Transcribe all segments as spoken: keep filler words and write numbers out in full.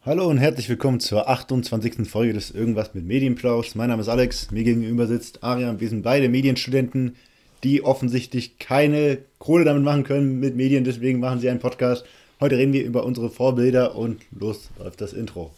Hallo und herzlich willkommen zur achtundzwanzigsten Folge des Irgendwas mit Medienplausch. Mein Name ist Alex, mir gegenüber sitzt Arian. Wir sind beide Medienstudenten, die offensichtlich keine Kohle damit machen können mit Medien, deswegen machen sie einen Podcast. Heute reden wir über unsere Vorbilder und los läuft das Intro.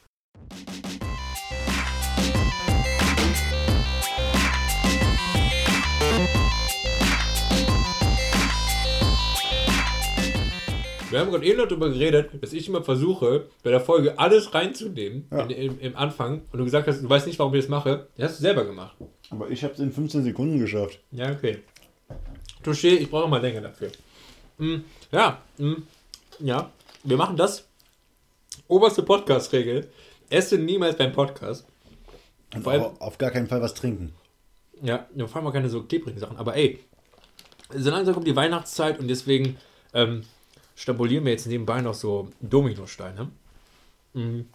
Wir haben gerade eben noch darüber geredet, dass ich immer versuche, bei der Folge alles reinzunehmen, ja. in, im, im Anfang. Und du gesagt hast, du weißt nicht, warum ich das mache. Das hast du selber gemacht. Aber ich habe es in fünfzehn Sekunden geschafft. Ja, okay. Touché, ich brauche mal länger dafür. Mm, ja, mm, ja, wir machen das. Oberste Podcast-Regel. Esse niemals beim Podcast. Und vor allem auf gar keinen Fall was trinken. Ja, vor allem auch keine so klebrigen Sachen. Aber ey, so langsam kommt die Weihnachtszeit und deswegen... Ähm, stabulieren wir jetzt nebenbei noch so Dominosteine. Mhm.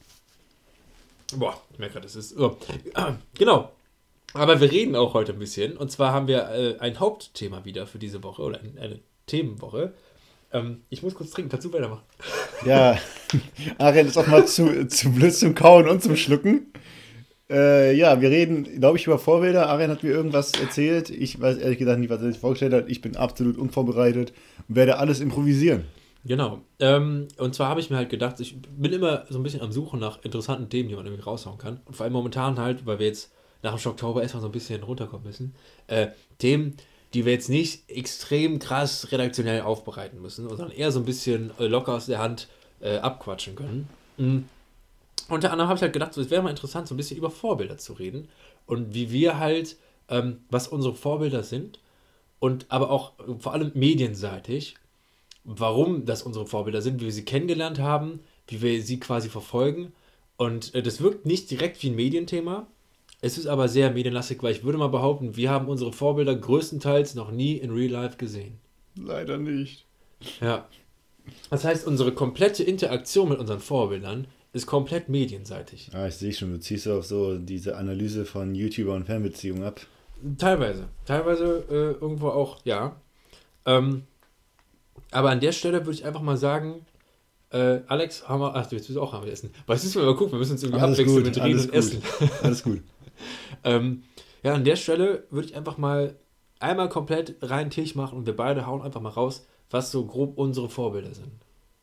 Boah, ich merke gerade, das ist... Oh. Genau. Aber wir reden auch heute ein bisschen. Und zwar haben wir äh, ein Hauptthema wieder für diese Woche. Oder eine, eine Themenwoche. Ähm, ich muss kurz trinken. Kannst du weitermachen? Ja, Arian ist auch mal zu, zu blöd zum Kauen und zum Schlucken. Äh, ja, wir reden, glaube ich, über Vorbilder. Arian hat mir irgendwas erzählt. Ich weiß ehrlich gesagt nicht, was er sich vorgestellt hat. Ich bin absolut unvorbereitet und werde alles improvisieren. Genau. Ähm, und zwar habe ich mir halt gedacht, ich bin immer so ein bisschen am Suchen nach interessanten Themen, die man irgendwie raushauen kann. Und vor allem momentan halt, weil wir jetzt nach dem Schocktober erstmal so ein bisschen runterkommen müssen. Äh, Themen, die wir jetzt nicht extrem krass redaktionell aufbereiten müssen, sondern eher so ein bisschen äh, locker aus der Hand äh, abquatschen können. Mhm. Unter anderem habe ich halt gedacht, so, es wäre mal interessant, so ein bisschen über Vorbilder zu reden und wie wir halt, ähm, was unsere Vorbilder sind und aber auch äh, vor allem medienseitig, warum das unsere Vorbilder sind, wie wir sie kennengelernt haben, wie wir sie quasi verfolgen. Und äh, das wirkt nicht direkt wie ein Medienthema, es ist aber sehr medienlastig, weil ich würde mal behaupten, wir haben unsere Vorbilder größtenteils noch nie in Real Life gesehen. Leider nicht. Ja. Das heißt, unsere komplette Interaktion mit unseren Vorbildern ist komplett medienseitig. Ah, ich sehe schon, du ziehst auf so diese Analyse von YouTuber und Fernbeziehungen ab. Teilweise. Teilweise äh, irgendwo auch, ja. Ähm, aber an der Stelle würde ich einfach mal sagen, äh, Alex, haben wir, ach, du willst du auch haben wir essen. Aber jetzt müssen wir mal gucken, wir müssen uns irgendwie alles abwechseln gut, mit Reden und gut. Essen. Alles gut. ähm, ja, an der Stelle würde ich einfach mal einmal komplett rein Tisch machen und wir beide hauen einfach mal raus, was so grob unsere Vorbilder sind.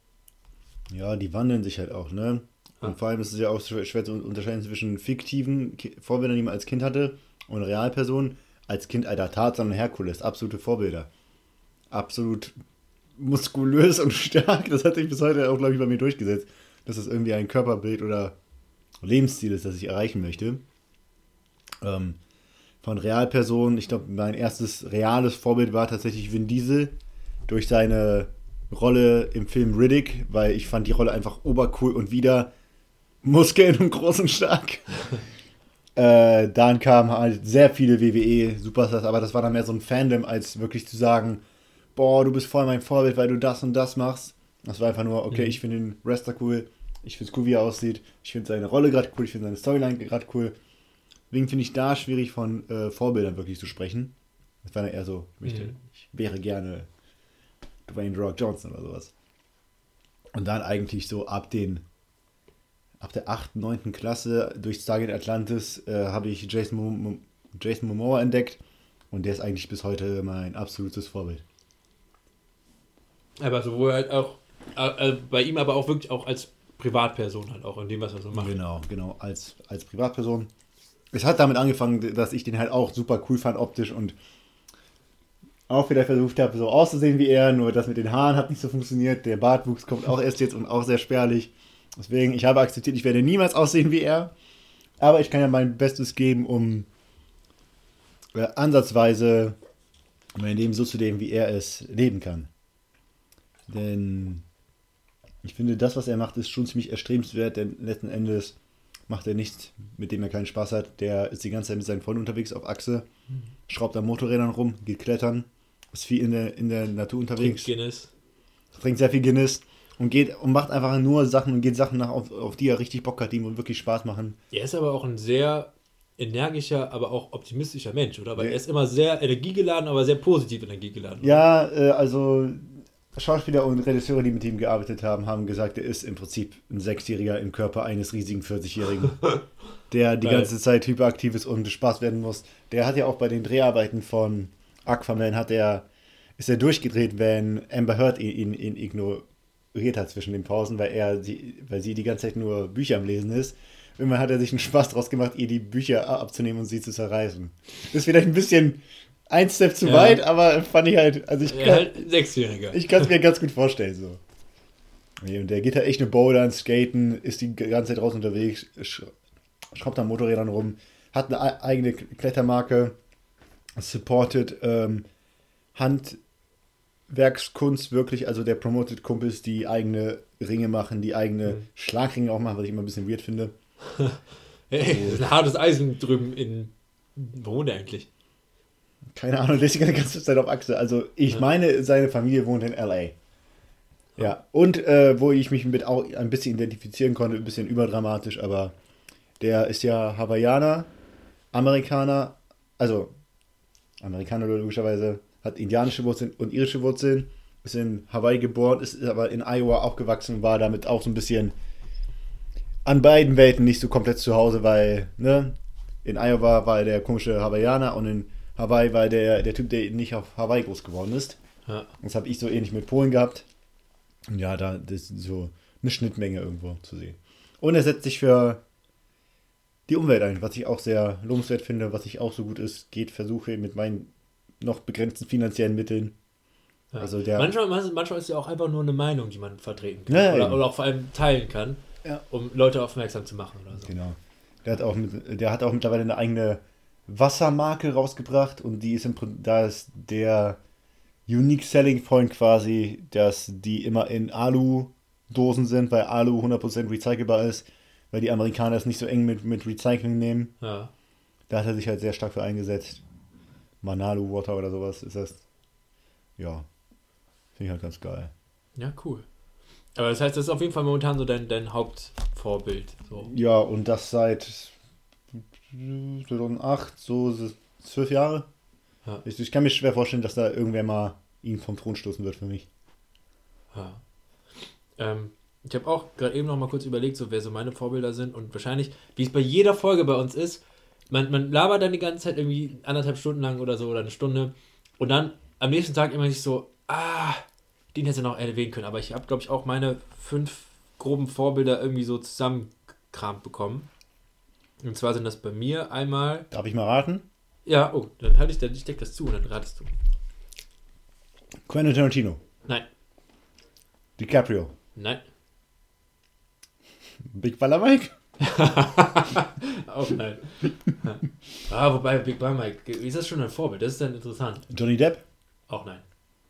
Ja, die wandeln sich halt auch, ne? Und vor allem ist es ja auch schwer zu unterscheiden zwischen fiktiven Vorbildern, die man als Kind hatte, und Realpersonen. Als Kind, Alter, Tarzan und Herkules, absolute Vorbilder. Absolut muskulös und stark. Das hat sich bis heute auch, glaube ich, bei mir durchgesetzt, dass das irgendwie ein Körperbild oder Lebensstil ist, das ich erreichen möchte. Ähm, von Realpersonen, ich glaube, mein erstes reales Vorbild war tatsächlich Vin Diesel durch seine Rolle im Film Riddick, weil ich fand die Rolle einfach obercool und wieder Muskeln und groß und stark. äh, dann kamen halt sehr viele W W E-Superstars, aber das war dann mehr so ein Fandom, als wirklich zu sagen, boah, du bist voll mein Vorbild, weil du das und das machst. Das war einfach nur, okay, mhm. ich finde den Wrestler cool, ich finde es cool, wie er aussieht, ich finde seine Rolle gerade cool, ich finde seine Storyline gerade cool. Deswegen finde ich da schwierig von äh, Vorbildern wirklich zu sprechen. Das war dann eher so, ich, möchte, mhm. ich wäre gerne Dwayne The Rock Johnson oder sowas. Und dann eigentlich so ab den ab der achten, neunten Klasse durch Stargate Atlantis äh, habe ich Jason, Mo- Jason Momoa entdeckt und der ist eigentlich bis heute mein absolutes Vorbild. Aber sowohl halt auch äh, bei ihm aber auch wirklich auch als Privatperson halt auch in dem, was er so macht. Genau, genau, als, als Privatperson. Es hat damit angefangen, dass ich den halt auch super cool fand optisch und auch wieder versucht habe, so auszusehen wie er, nur das mit den Haaren hat nicht so funktioniert. Der Bartwuchs kommt auch erst jetzt und auch sehr spärlich. Deswegen, ich habe akzeptiert, ich werde niemals aussehen wie er. Aber ich kann ja mein Bestes geben, um äh, ansatzweise mein Leben so zu leben, wie er es leben kann. Denn ich finde, das, was er macht, ist schon ziemlich erstrebenswert, denn letzten Endes macht er nichts, mit dem er keinen Spaß hat. Der ist die ganze Zeit mit seinen Freunden unterwegs auf Achse, schraubt an Motorrädern rum, geht klettern, ist viel in der, in der Natur unterwegs. Trinkt Guinness. Trinkt sehr viel Guinness und geht und macht einfach nur Sachen und geht Sachen nach, auf, auf die er richtig Bock hat, die ihm wirklich Spaß machen. Er ist aber auch ein sehr energischer, aber auch optimistischer Mensch, oder? Weil ja. Er ist immer sehr energiegeladen, aber sehr positiv energiegeladen. Ja, äh, also Schauspieler und Regisseure, die mit ihm gearbeitet haben, haben gesagt, er ist im Prinzip ein Sechsjähriger im Körper eines riesigen vierzigjährigen, der die ganze Zeit hyperaktiv ist und bespaßt werden muss. Der hat ja auch bei den Dreharbeiten von Aquaman, hat er, ist er durchgedreht, wenn Amber Heard ihn, ihn, ihn ignoriert hat zwischen den Pausen, weil, er sie, weil sie die ganze Zeit nur Bücher am Lesen ist. Irgendwann hat er sich einen Spaß draus gemacht, ihr die Bücher abzunehmen und sie zu zerreißen. Das ist vielleicht ein bisschen ein Step zu ja. weit, aber fand ich halt, also ich kann, ja, halt Sechsjähriger. Ich kann es mir ganz gut vorstellen, so. Und der geht halt echt eine Bouldern, Skaten, ist die ganze Zeit draußen unterwegs, schraubt an Motorrädern rum, hat eine eigene Klettermarke, supported ähm, Handwerkskunst wirklich, also der promoted Kumpels, die eigene Ringe machen, die eigene mhm. Schlagringe auch machen, was ich immer ein bisschen weird finde. Hey, so. Das ist ein hartes Eisen drüben in, wo wohnt er eigentlich? Keine Ahnung, der ist die ganze Zeit auf Achse. Also ich ja. meine, seine Familie wohnt in L A. Ja, ja. Und äh, wo ich mich mit auch ein bisschen identifizieren konnte, ein bisschen überdramatisch, aber der ist ja Hawaiianer, Amerikaner, also Amerikaner logischerweise, hat indianische Wurzeln und irische Wurzeln, ist in Hawaii geboren, ist aber in Iowa aufgewachsen, war damit auch so ein bisschen an beiden Welten nicht so komplett zu Hause, weil, ne, in Iowa war er der komische Hawaiianer und in Hawaii war der, der Typ, der nicht auf Hawaii groß geworden ist. Ja. Das habe ich so ähnlich mit Polen gehabt. Und ja, da ist so eine Schnittmenge irgendwo zu sehen. Und er setzt sich für die Umwelt ein, was ich auch sehr lobenswert finde, was ich auch so gut ist, geht Versuche mit meinen noch begrenzten finanziellen Mitteln. Ja. Also der manchmal, manchmal ist ja auch einfach nur eine Meinung, die man vertreten kann. Ja, oder, oder auch vor allem teilen kann, ja. um Leute aufmerksam zu machen oder so. Genau. Der hat auch, mit, der hat auch mittlerweile eine eigene Wassermarke rausgebracht und die ist im da ist der Unique Selling Point quasi, dass die immer in Alu-Dosen sind, weil Alu hundert Prozent recycelbar ist, weil die Amerikaner es nicht so eng mit, mit Recycling nehmen. Ja. Da hat er sich halt sehr stark für eingesetzt. Manalu Water oder sowas ist das. Ja, finde ich halt ganz geil. Ja, cool. Aber das heißt, das ist auf jeden Fall momentan so dein, dein Hauptvorbild. So. Ja, und das seit zweitausendacht, so zwölf Jahre. Ja. Ich, ich kann mir schwer vorstellen, dass da irgendwer mal ihn vom Thron stoßen wird für mich. Ja. Ähm, ich habe auch gerade eben noch mal kurz überlegt, so wer so meine Vorbilder sind und wahrscheinlich, wie es bei jeder Folge bei uns ist, man, man labert dann die ganze Zeit irgendwie anderthalb Stunden lang oder so oder eine Stunde und dann am nächsten Tag immer nicht so, ah, den hätte ich noch erwähnen können, aber ich habe, glaube ich, auch meine fünf groben Vorbilder irgendwie so zusammengekramt bekommen. Und zwar sind das bei mir einmal... Darf ich mal raten? Ja, oh, dann halte ich, dann, ich decke das zu und dann ratest du. Quentin Tarantino. Nein. DiCaprio. Nein. Big Baller Mike? Auch nein. Ah, wobei Big Baller Mike, ist das schon ein Vorbild? Das ist dann interessant. Johnny Depp? Auch nein.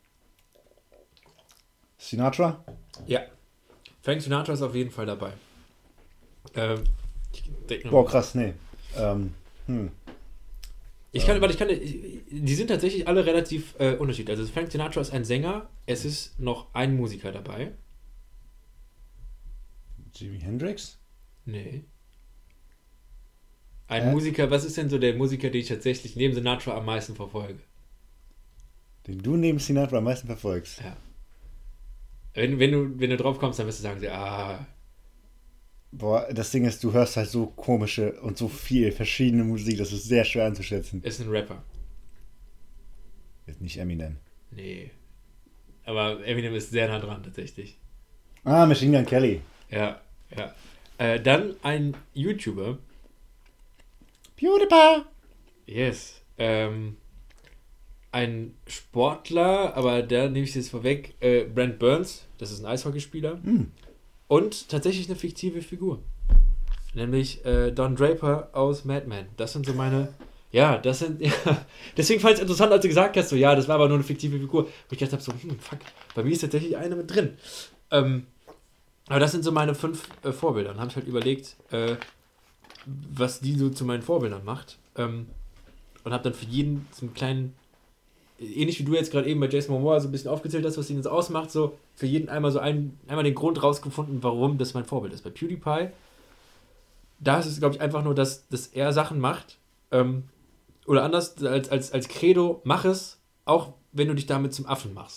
Sinatra? Ja. Frank Sinatra ist auf jeden Fall dabei. Ähm, Boah, krass, nee. Ähm, hm. Ich kann, warte, ich kann, die sind tatsächlich alle relativ äh, unterschiedlich. Also Frank Sinatra ist ein Sänger, es ist noch ein Musiker dabei. Jimi Hendrix? Nee. Ein äh? Musiker, was ist denn so der Musiker, den ich tatsächlich neben Sinatra am meisten verfolge? Den du neben Sinatra am meisten verfolgst? Ja. Wenn, wenn, du, wenn du drauf kommst, dann wirst du sagen, ah... Boah, das Ding ist, du hörst halt so komische und so viel verschiedene Musik, das ist sehr schwer einzuschätzen. Ist ein Rapper. Jetzt nicht Eminem. Nee. Aber Eminem ist sehr nah dran, tatsächlich. Ah, Machine Gun Kelly. Ja, ja. Äh, dann ein YouTuber. PewDiePie. Yes. Ähm, ein Sportler, aber da nehme ich jetzt vorweg, äh, Brent Burns, das ist ein Eishockeyspieler. Mm. Und tatsächlich eine fiktive Figur. Nämlich äh, Don Draper aus Mad Men. Das sind so meine... Ja, das sind... Ja, deswegen fand ich es interessant, als du gesagt hast, so, ja, das war aber nur eine fiktive Figur. Wo ich gedacht habe, so, hm, fuck, bei mir ist tatsächlich eine mit drin. Ähm, aber das sind so meine fünf äh, Vorbilder. Dann habe ich halt überlegt, äh, was die so zu meinen Vorbildern macht. Ähm, und habe dann für jeden so einen kleinen... Ähnlich wie du jetzt gerade eben bei Jason Momoa so ein bisschen aufgezählt hast, was ihn jetzt ausmacht, so für jeden einmal so ein, einmal den Grund rausgefunden, warum das mein Vorbild ist. Bei PewDiePie, da ist es, glaube ich, einfach nur, dass, dass er Sachen macht, ähm, oder anders, als, als, als Credo, mach es, auch wenn du dich damit zum Affen machst.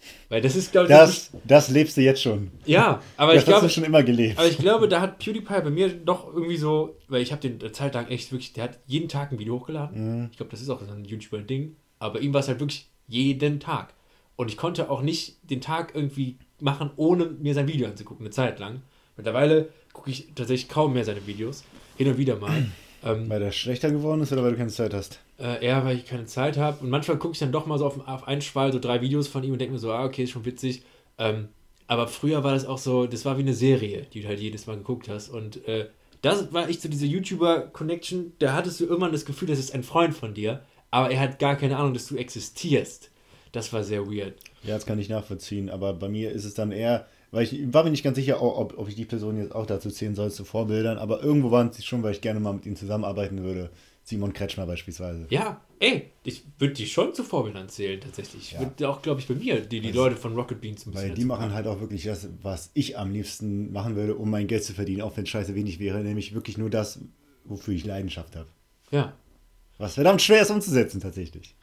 Weil das ist, glaube ich... Das, das lebst du jetzt schon. Ja, aber das ich glaube... hast du schon immer gelebt. Aber ich glaube, da hat PewDiePie bei mir doch irgendwie so... Weil ich habe den eine Zeit lang echt wirklich... Der hat jeden Tag ein Video hochgeladen. Mhm. Ich glaube, das ist auch so ein YouTuber-Ding. Aber bei ihm war es halt wirklich jeden Tag. Und ich konnte auch nicht den Tag irgendwie machen, ohne mir sein Video anzugucken, eine Zeit lang. Mittlerweile gucke ich tatsächlich kaum mehr seine Videos. Hin und wieder mal. ähm, weil der schlechter geworden ist oder weil du keine Zeit hast? Äh, eher, weil ich keine Zeit habe. Und manchmal gucke ich dann doch mal so auf, auf einen Schwall so drei Videos von ihm und denke mir so, ah, okay, ist schon witzig. Ähm, aber früher war das auch so, das war wie eine Serie, die du halt jedes Mal geguckt hast. Und äh, das war echt so diese YouTuber-Connection. Da hattest du irgendwann das Gefühl, das ist ein Freund von dir, aber er hat gar keine Ahnung, dass du existierst. Das war sehr weird. Ja, das kann ich nachvollziehen. Aber bei mir ist es dann eher... Weil ich war mir nicht ganz sicher, ob, ob ich die Person jetzt auch dazu zählen soll, zu Vorbildern, aber irgendwo waren es schon, weil ich gerne mal mit ihnen zusammenarbeiten würde. Simon Kretschmer beispielsweise. Ja, ey, ich würde die schon zu Vorbildern zählen, tatsächlich. Ja. Würde auch, glaube ich, bei mir, die, die also, Leute von Rocket Beans ein bisschen. Weil die machen haben. halt auch wirklich das, was ich am liebsten machen würde, um mein Geld zu verdienen, auch wenn es scheiße wenig wäre, nämlich wirklich nur das, wofür ich Leidenschaft habe. Ja. Was verdammt schwer ist umzusetzen, tatsächlich.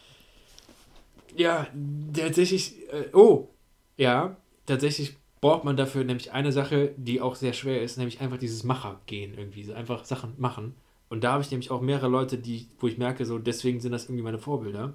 Ja, tatsächlich, äh, oh, ja, tatsächlich braucht man dafür nämlich eine Sache, die auch sehr schwer ist, nämlich einfach dieses Macher-Gehen irgendwie, so einfach Sachen machen. Und da habe ich nämlich auch mehrere Leute, die, wo ich merke, so deswegen sind das irgendwie meine Vorbilder.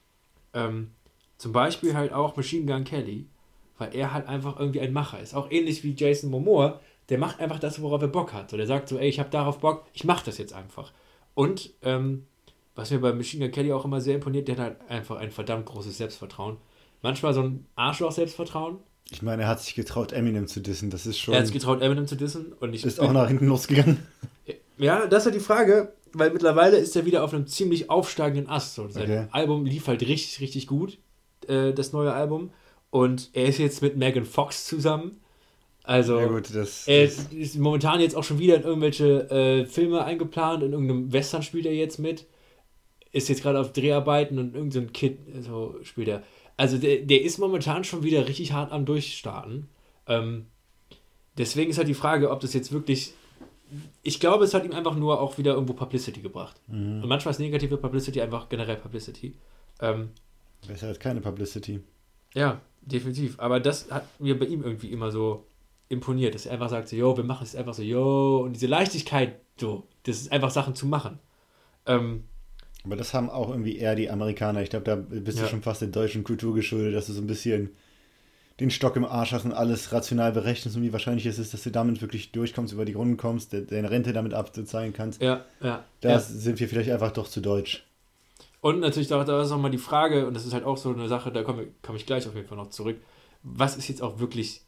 Ähm, zum Beispiel halt auch Machine Gun Kelly, weil er halt einfach irgendwie ein Macher ist. Auch ähnlich wie Jason Momoa, der macht einfach das, worauf er Bock hat. So, der sagt so, ey, ich habe darauf Bock, ich mache das jetzt einfach. Und ähm, was mir bei Machine Gun Kelly auch immer sehr imponiert, der hat halt einfach ein verdammt großes Selbstvertrauen. Manchmal so ein Arschloch-Selbstvertrauen. Ich meine, er hat sich getraut, Eminem zu dissen. Das ist schon... Er hat sich getraut, Eminem zu dissen. Und ich ist auch nach hinten losgegangen. Ja, das ist ja die Frage, weil mittlerweile ist er wieder auf einem ziemlich aufsteigenden Ast. So. Sein okay. Album lief halt richtig, richtig gut, äh, das neue Album. Und er ist jetzt mit Megan Fox zusammen. Also, ja gut, das, er ist, ist momentan jetzt auch schon wieder in irgendwelche äh, Filme eingeplant. In irgendeinem Western spielt er jetzt mit. Ist jetzt gerade auf Dreharbeiten und irgendein so Kid so spielt er. Also der, der ist momentan schon wieder richtig hart am Durchstarten. Ähm, deswegen ist halt die Frage, ob das jetzt wirklich... Ich glaube, es hat ihm einfach nur auch wieder irgendwo Publicity gebracht. Mhm. Und manchmal ist negative Publicity einfach generell Publicity. Ähm, Besser als keine Publicity. Ja, definitiv. Aber das hat mir bei ihm irgendwie immer so imponiert, dass er einfach sagt, so, yo, wir machen es einfach so, yo, und diese Leichtigkeit, so, das ist einfach Sachen zu machen. Ähm, Aber das haben auch irgendwie eher die Amerikaner. Ich glaube, da bist ja. du schon fast der deutschen Kultur geschuldet, dass du so ein bisschen den Stock im Arsch hast und alles rational berechnest und wie wahrscheinlich es ist, dass du damit wirklich durchkommst, über die Runden kommst, de- deine Rente damit abzuzahlen kannst. Ja, ja. Da ja. sind wir vielleicht einfach doch zu deutsch. Und natürlich, da, da ist auch mal die Frage, und das ist halt auch so eine Sache, da komme komm ich gleich auf jeden Fall noch zurück, was ist jetzt auch wirklich,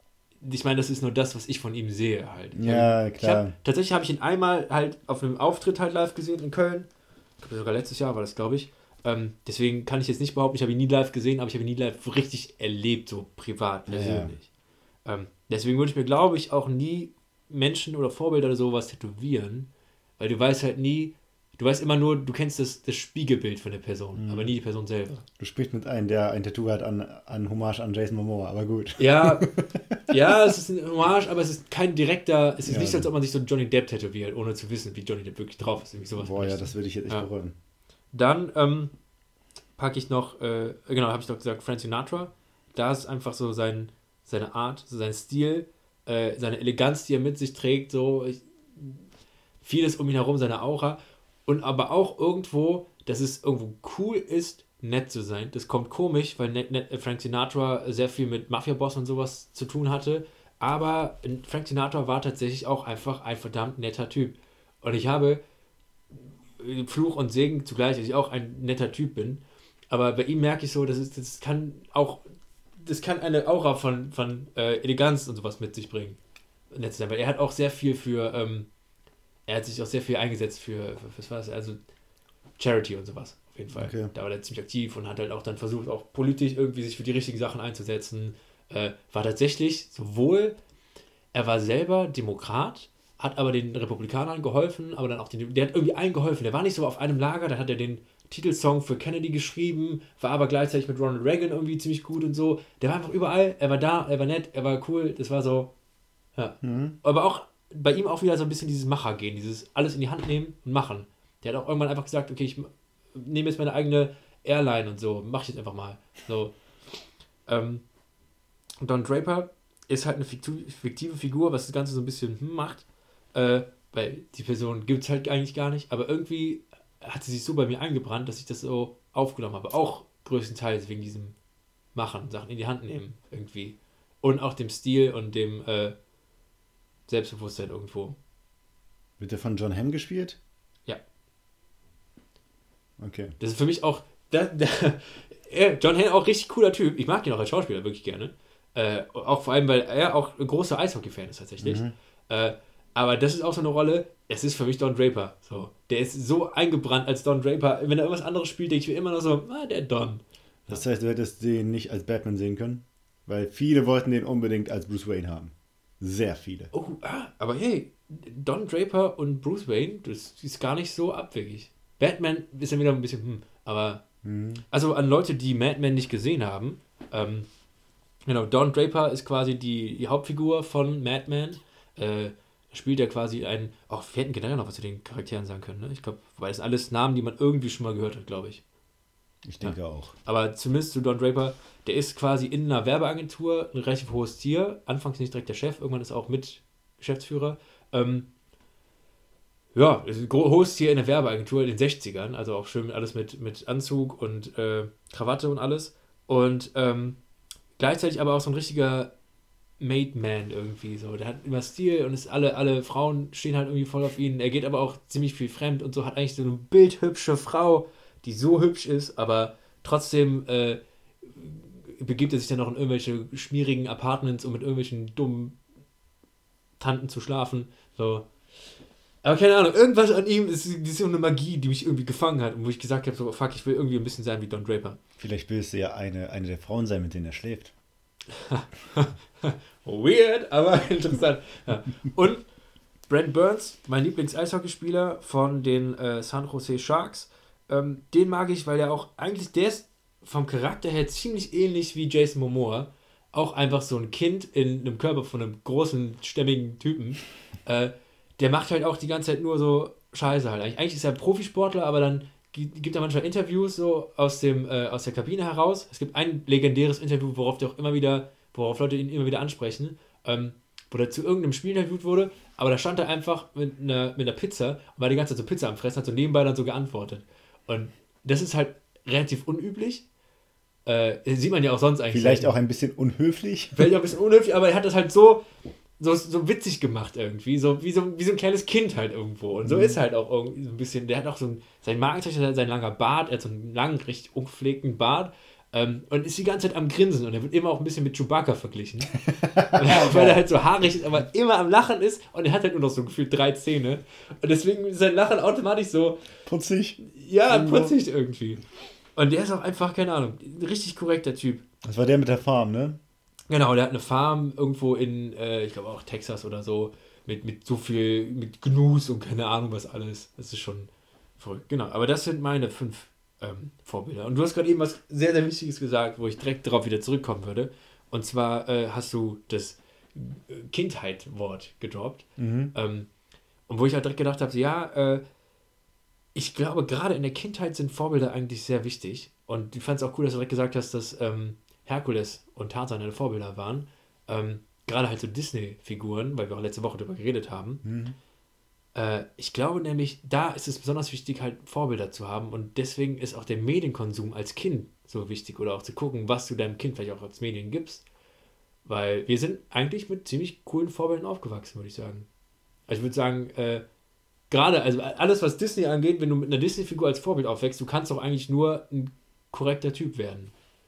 ich meine, das ist nur das, was ich von ihm sehe halt. Ich ja, hab, klar. Ich hab, tatsächlich habe ich ihn einmal halt auf einem Auftritt halt live gesehen in Köln. Ich glaube, sogar letztes Jahr war das, glaube ich. Ähm, deswegen kann ich jetzt nicht behaupten, ich habe ihn nie live gesehen, aber ich habe ihn nie live richtig erlebt, so privat, persönlich. Ja. Ähm, deswegen würde ich mir, glaube ich, auch nie Menschen oder Vorbilder oder sowas tätowieren, weil du weißt halt nie, du weißt immer nur, du kennst das, das Spiegelbild von der Person, mhm. aber nie die Person selber. Du sprichst mit einem, der ein Tattoo hat an, an Hommage an Jason Momoa, aber gut. Ja, ja, es ist ein Hommage, aber es ist kein direkter, es ist ja. nicht so, als ob man sich so Johnny Depp tätowiert, ohne zu wissen, wie Johnny Depp wirklich drauf ist. Sowas Boah, ja, das würde ich jetzt echt ja. bereuen. Dann ähm, packe ich noch, äh, genau, habe ich doch gesagt, Frank Sinatra. Da ist einfach so sein, seine Art, so sein Stil, äh, seine Eleganz, die er mit sich trägt, so ich, vieles um ihn herum, seine Aura. Und aber auch irgendwo, dass es irgendwo cool ist, nett zu sein. Das kommt komisch, weil net, net, Frank Sinatra sehr viel mit Mafia-Boss und sowas zu tun hatte. Aber Frank Sinatra war tatsächlich auch einfach ein verdammt netter Typ. Und ich habe Fluch und Segen zugleich, dass ich auch ein netter Typ bin. Aber bei ihm merke ich so, dass es, das kann auch, das kann eine Aura von, von äh, Eleganz und sowas mit sich bringen. Nett zu sein, weil er hat auch sehr viel für, ähm, er hat sich auch sehr viel eingesetzt für, für was war das, also Charity und sowas, auf jeden Fall. Okay. Da war er ziemlich aktiv und hat halt auch dann versucht, auch politisch irgendwie sich für die richtigen Sachen einzusetzen. Äh, war tatsächlich sowohl, er war selber Demokrat, hat aber den Republikanern geholfen, aber dann auch den, der hat irgendwie allen geholfen. Der war nicht so auf einem Lager, dann hat er den Titelsong für Kennedy geschrieben, war aber gleichzeitig mit Ronald Reagan irgendwie ziemlich gut und so. Der war einfach überall, er war da, er war nett, er war cool, das war so, ja. Mhm. Aber auch bei ihm auch wieder so ein bisschen dieses Macher-Gehen, dieses alles in die Hand nehmen und machen. Der hat auch irgendwann einfach gesagt, okay, ich nehme jetzt meine eigene Airline und so, mach ich jetzt einfach mal. So. Ähm, Don Draper ist halt eine fiktive Figur, was das Ganze so ein bisschen hm macht, äh, weil die Person gibt es halt eigentlich gar nicht, aber irgendwie hat sie sich so bei mir eingebrannt, dass ich das so aufgenommen habe. Auch größtenteils wegen diesem Machen, Sachen in die Hand nehmen irgendwie. Und auch dem Stil und dem äh, Selbstbewusstsein irgendwo. Wird der von John Hamm gespielt? Ja. Okay. Das ist für mich auch... Der, der, John Hamm auch richtig cooler Typ. Ich mag ihn auch als Schauspieler wirklich gerne. Äh, auch vor allem, weil er auch ein großer Eishockey-Fan ist tatsächlich. Mhm. Äh, aber das ist auch so eine Rolle, es ist für mich Don Draper. So. Der ist so eingebrannt als Don Draper. Wenn er irgendwas anderes spielt, denke ich mir immer noch so, ah, der Don. Das heißt, du hättest den nicht als Batman sehen können? Weil viele wollten den unbedingt als Bruce Wayne haben. Sehr viele. Oh, ah, aber hey, Don Draper und Bruce Wayne, das ist gar nicht so abwegig. Batman ist ja wieder ein bisschen, hm, aber, mhm. also an Leute, die Mad Men nicht gesehen haben, ähm, genau, Don Draper ist quasi die, die Hauptfigur von Mad Men, äh, spielt ja quasi ein, oh, wir hätten generell noch was zu den Charakteren sagen können, ne? Ich glaube, weil es alles Namen, die man irgendwie schon mal gehört hat, glaube ich. Ich denke ja. auch. Aber zumindest zu Don Draper, der ist quasi in einer Werbeagentur ein relativ hohes Tier. Anfangs nicht direkt der Chef, irgendwann ist er auch mit Geschäftsführer. Ähm, ja, ist ein hohes Tier in der Werbeagentur in den sechzigern, also auch schön alles mit, mit Anzug und äh, Krawatte und alles. Und ähm, gleichzeitig aber auch so ein richtiger Made Man irgendwie so. Der hat immer Stil und ist alle, alle Frauen stehen halt irgendwie voll auf ihn. Er geht aber auch ziemlich viel fremd und so, hat eigentlich so eine bildhübsche Frau, die so hübsch ist, aber trotzdem äh, begibt er sich dann noch in irgendwelche schmierigen Apartments, um mit irgendwelchen dummen Tanten zu schlafen. So. Aber keine Ahnung, irgendwas an ihm ist, ist so eine Magie, die mich irgendwie gefangen hat und wo ich gesagt habe, so fuck, ich will irgendwie ein bisschen sein wie Don Draper. Vielleicht willst du ja eine, eine der Frauen sein, mit denen er schläft. Weird, aber interessant. Ja. Und Brent Burns, mein Lieblings-Eishockeyspieler von den äh, San Jose Sharks, ähm, den mag ich, weil der auch eigentlich, der ist vom Charakter her ziemlich ähnlich wie Jason Momoa. Auch einfach so ein Kind in einem Körper von einem großen, stämmigen Typen. Äh, der macht halt auch die ganze Zeit nur so Scheiße halt. Eigentlich, eigentlich ist er Profisportler, aber dann gibt er manchmal Interviews so aus, dem, äh, aus der Kabine heraus. Es gibt ein legendäres Interview, worauf der auch immer wieder, worauf Leute ihn immer wieder ansprechen, ähm, wo er zu irgendeinem Spiel interviewt wurde, aber da stand er einfach mit einer, mit einer Pizza und war die ganze Zeit so Pizza am Fressen, hat so nebenbei dann so geantwortet. Und das ist halt relativ unüblich. Äh, sieht man ja auch sonst eigentlich. Vielleicht auch ein bisschen unhöflich. Vielleicht auch ein bisschen unhöflich, aber er hat das halt so, so, so witzig gemacht irgendwie. So wie, so wie so ein kleines Kind halt irgendwo. Und so mhm. ist halt auch irgendwie so ein bisschen, der hat auch so ein, sein Markenzeichen, sein langer Bart, er hat so einen langen, richtig ungepflegten Bart. Ähm, und ist die ganze Zeit am Grinsen und er wird immer auch ein bisschen mit Chewbacca verglichen. Weil er halt so haarig ist, aber immer am Lachen ist und er hat halt nur noch so gefühlt drei Zähne. Und deswegen ist sein Lachen automatisch so putzig. Ja, putzig irgendwie. Und der ist auch einfach, keine Ahnung, ein richtig korrekter Typ. Das war der mit der Farm, ne? Genau, der hat eine Farm irgendwo in, äh, ich glaube auch Texas oder so, mit, mit so viel, mit Gnus und keine Ahnung was alles. Das ist schon verrückt. Genau, aber das sind meine fünf ähm, Vorbilder. Und du hast gerade eben was sehr, sehr Wichtiges gesagt, wo ich direkt darauf wieder zurückkommen würde. Und zwar äh, hast du das Kindheit-Wort gedroppt. Mhm. Ähm, und wo ich halt direkt gedacht habe, so, ja, äh, ich glaube, gerade in der Kindheit sind Vorbilder eigentlich sehr wichtig. Und ich fand es auch cool, dass du direkt gesagt hast, dass ähm, Herkules und Tarzan deine Vorbilder waren. Ähm, gerade halt so Disney-Figuren, weil wir auch letzte Woche darüber geredet haben. Mhm. Äh, ich glaube nämlich, da ist es besonders wichtig, halt Vorbilder zu haben. Und deswegen ist auch der Medienkonsum als Kind so wichtig. Oder auch zu gucken, was du deinem Kind vielleicht auch als Medien gibst. Weil wir sind eigentlich mit ziemlich coolen Vorbildern aufgewachsen, würde ich sagen. Also ich würde sagen, äh, gerade, also alles, was Disney angeht, wenn du mit einer Disney-Figur als Vorbild aufwächst, du kannst doch eigentlich nur ein korrekter Typ werden.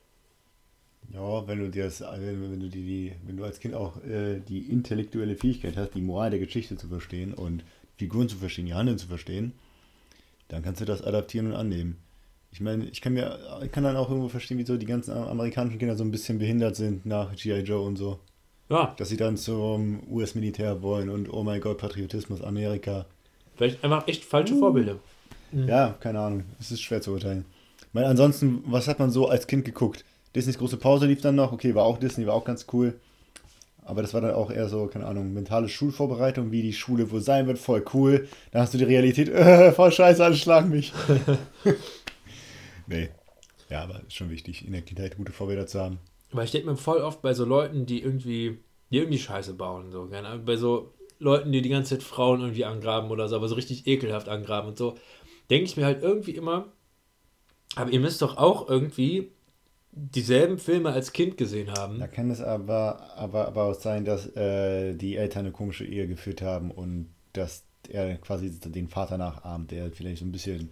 Ja, wenn du dir das, wenn du die, wenn du als Kind auch äh, die intellektuelle Fähigkeit hast, die Moral der Geschichte zu verstehen und Figuren zu verstehen, die Handeln zu verstehen, dann kannst du das adaptieren und annehmen. Ich meine, ich kann mir, ich kann dann auch irgendwo verstehen, wieso die ganzen amerikanischen Kinder so ein bisschen behindert sind nach G I Joe und so. Ja. Dass sie dann zum U S-Militär wollen und oh mein Gott, Patriotismus, Amerika. Vielleicht einfach echt falsche uh. Vorbilder. Mhm. Ja, keine Ahnung. Es ist schwer zu urteilen. Weil ansonsten, was hat man so als Kind geguckt? Disneys große Pause lief dann noch. Okay, war auch Disney, war auch ganz cool. Aber das war dann auch eher so, keine Ahnung, mentale Schulvorbereitung, wie die Schule wohl sein wird. Voll cool. Dann hast du die Realität, äh, voll scheiße, alle schlagen mich. Nee. Ja, aber ist schon wichtig, in der Kindheit gute Vorbilder zu haben. Weil ich denke mir voll oft bei so Leuten, die irgendwie, die irgendwie Scheiße bauen, so, gerne. Bei so Leuten, die die ganze Zeit Frauen irgendwie angraben oder so, aber so richtig ekelhaft angraben und so, denke ich mir halt irgendwie immer, aber ihr müsst doch auch irgendwie dieselben Filme als Kind gesehen haben. Da kann es aber, aber, aber auch sein, dass äh, die Eltern eine komische Ehe geführt haben und dass er quasi den Vater nachahmt, der vielleicht so ein bisschen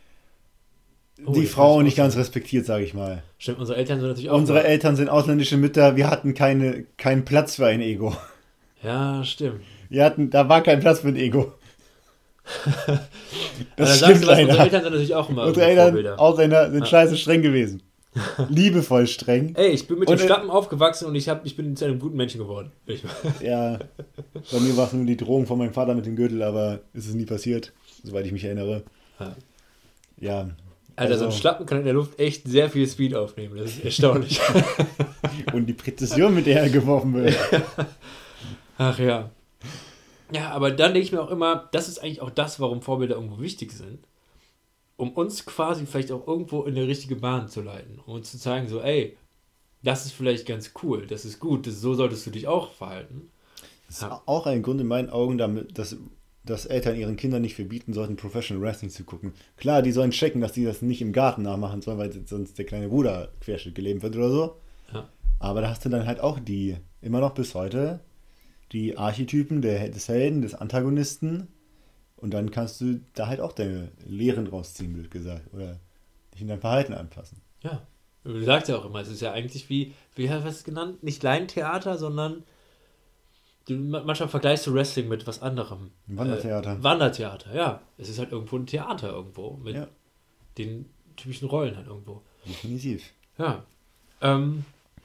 Oh, die das Frau kann nicht ich ganz auch respektiert, sage ich mal. Stimmt, unsere Eltern sind natürlich auch. Unsere mal- Eltern sind ausländische Mütter, wir hatten keine, keinen Platz für ein Ego. Ja, stimmt. Wir hatten, da war kein Platz für ein Ego. Aber da Das sagst stimmt du was, unsere leider. Eltern sind natürlich auch immer Unsere irgendwo Eltern, Vorbilder. Ausländer, sind Ja. scheiße streng gewesen. Liebevoll streng. Ey, ich bin mit Und, den äh, Schlappen aufgewachsen und ich, hab, ich bin zu einem guten Menschen geworden. Ich, Ja, bei mir war es nur die Drohung von meinem Vater mit dem Gürtel, aber es ist nie passiert, soweit ich mich erinnere. Ja. Ja. Alter, so ein also- Schlappen kann in der Luft echt sehr viel Speed aufnehmen. Das ist erstaunlich. Und die Präzision, mit der er geworfen wird. Ach ja. Ja, aber dann denke ich mir auch immer, das ist eigentlich auch das, warum Vorbilder irgendwo wichtig sind. Um uns quasi vielleicht auch irgendwo in die richtige Bahn zu leiten. Um uns zu zeigen, so, ey, das ist vielleicht ganz cool, das ist gut, das, so solltest du dich auch verhalten. Das ist auch ein Grund in meinen Augen, damit, dass, dass Eltern ihren Kindern nicht verbieten sollten, Professional Wrestling zu gucken. Klar, die sollen checken, dass die das nicht im Garten nachmachen sollen, weil sonst der kleine Bruder Querschnitt gelähmt wird oder so. Ja. Aber da hast du dann halt auch die, immer noch bis heute, die Archetypen der, des Helden, des Antagonisten. Und dann kannst du da halt auch deine Lehren rausziehen, blöd gesagt. Oder dich in dein Verhalten anpassen. Ja. Du sagst ja auch immer, es ist ja eigentlich wie, wie hast du es genannt? Nicht Laientheater, sondern du, manchmal vergleichst du Wrestling mit was anderem. Ein Wandertheater. Äh, Wandertheater, ja. Es ist halt irgendwo ein Theater irgendwo. Mit Ja. den typischen Rollen halt irgendwo. Definitiv. Ja. Ähm,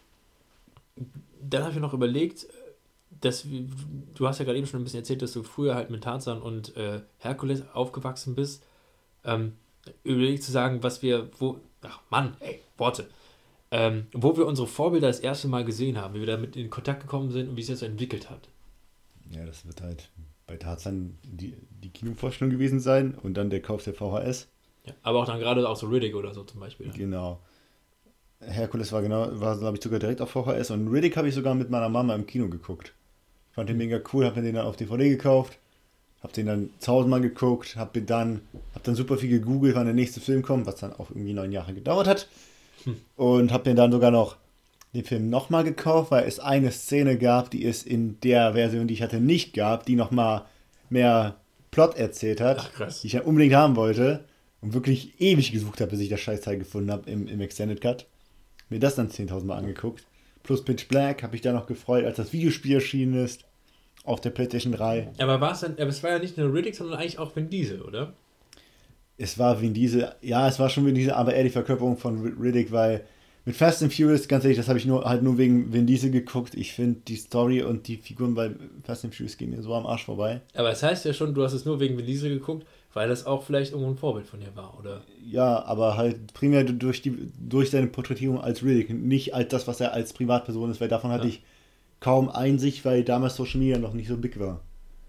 dann habe ich mir noch überlegt, dass wir, du hast ja gerade eben schon ein bisschen erzählt, dass du früher halt mit Tarzan und äh, Herkules aufgewachsen bist. Ähm, überlegt zu sagen, was wir, wo, ach Mann, ey, Worte. Ähm, wo wir unsere Vorbilder das erste Mal gesehen haben, wie wir damit in Kontakt gekommen sind und wie sich das so entwickelt hat. Ja, das wird halt bei Tarzan die, die Kinovorstellung gewesen sein und dann der Kauf der V H S. Ja, aber auch dann gerade auch so Riddick oder so zum Beispiel. Genau. Herkules war genau, war glaube ich sogar direkt auf V H S und Riddick habe ich sogar mit meiner Mama im Kino geguckt. Fand den mega cool, habe mir den dann auf D V D gekauft, habe den dann tausendmal geguckt, habe dann, hab dann super viel gegoogelt, wann der nächste Film kommt, was dann auch irgendwie neun Jahre gedauert hat. Hm. Und habe den dann sogar noch den Film nochmal gekauft, weil es eine Szene gab, die es in der Version, die ich hatte, nicht gab, die nochmal mehr Plot erzählt hat, Ach, krass. die ich ja unbedingt haben wollte und wirklich ewig gesucht habe, bis ich das Scheißteil gefunden habe im, im Extended Cut. Mir das dann zehntausend Mal angeguckt. Plus Pitch Black habe ich da noch gefreut, als das Videospiel erschienen ist. Auf der PlayStation drei. Aber war es dann, aber es war ja nicht nur Riddick, sondern eigentlich auch Vin Diesel, oder? Es war Vin Diesel, ja, es war schon Vin Diesel, aber eher die Verkörperung von Riddick, weil mit Fast and Furious, ganz ehrlich, das habe ich nur halt nur wegen Vin Diesel geguckt. Ich finde die Story und die Figuren bei Fast and Furious gehen mir so am Arsch vorbei. Aber es heißt ja schon, du hast es nur wegen Vin Diesel geguckt, weil das auch vielleicht irgendwo ein Vorbild von dir war, oder? Ja, aber halt primär durch, die, durch seine Porträtierung als Riddick, nicht als das, was er als Privatperson ist, weil davon hatte Ja. ich kaum Einsicht, weil damals Social Media noch nicht so big war.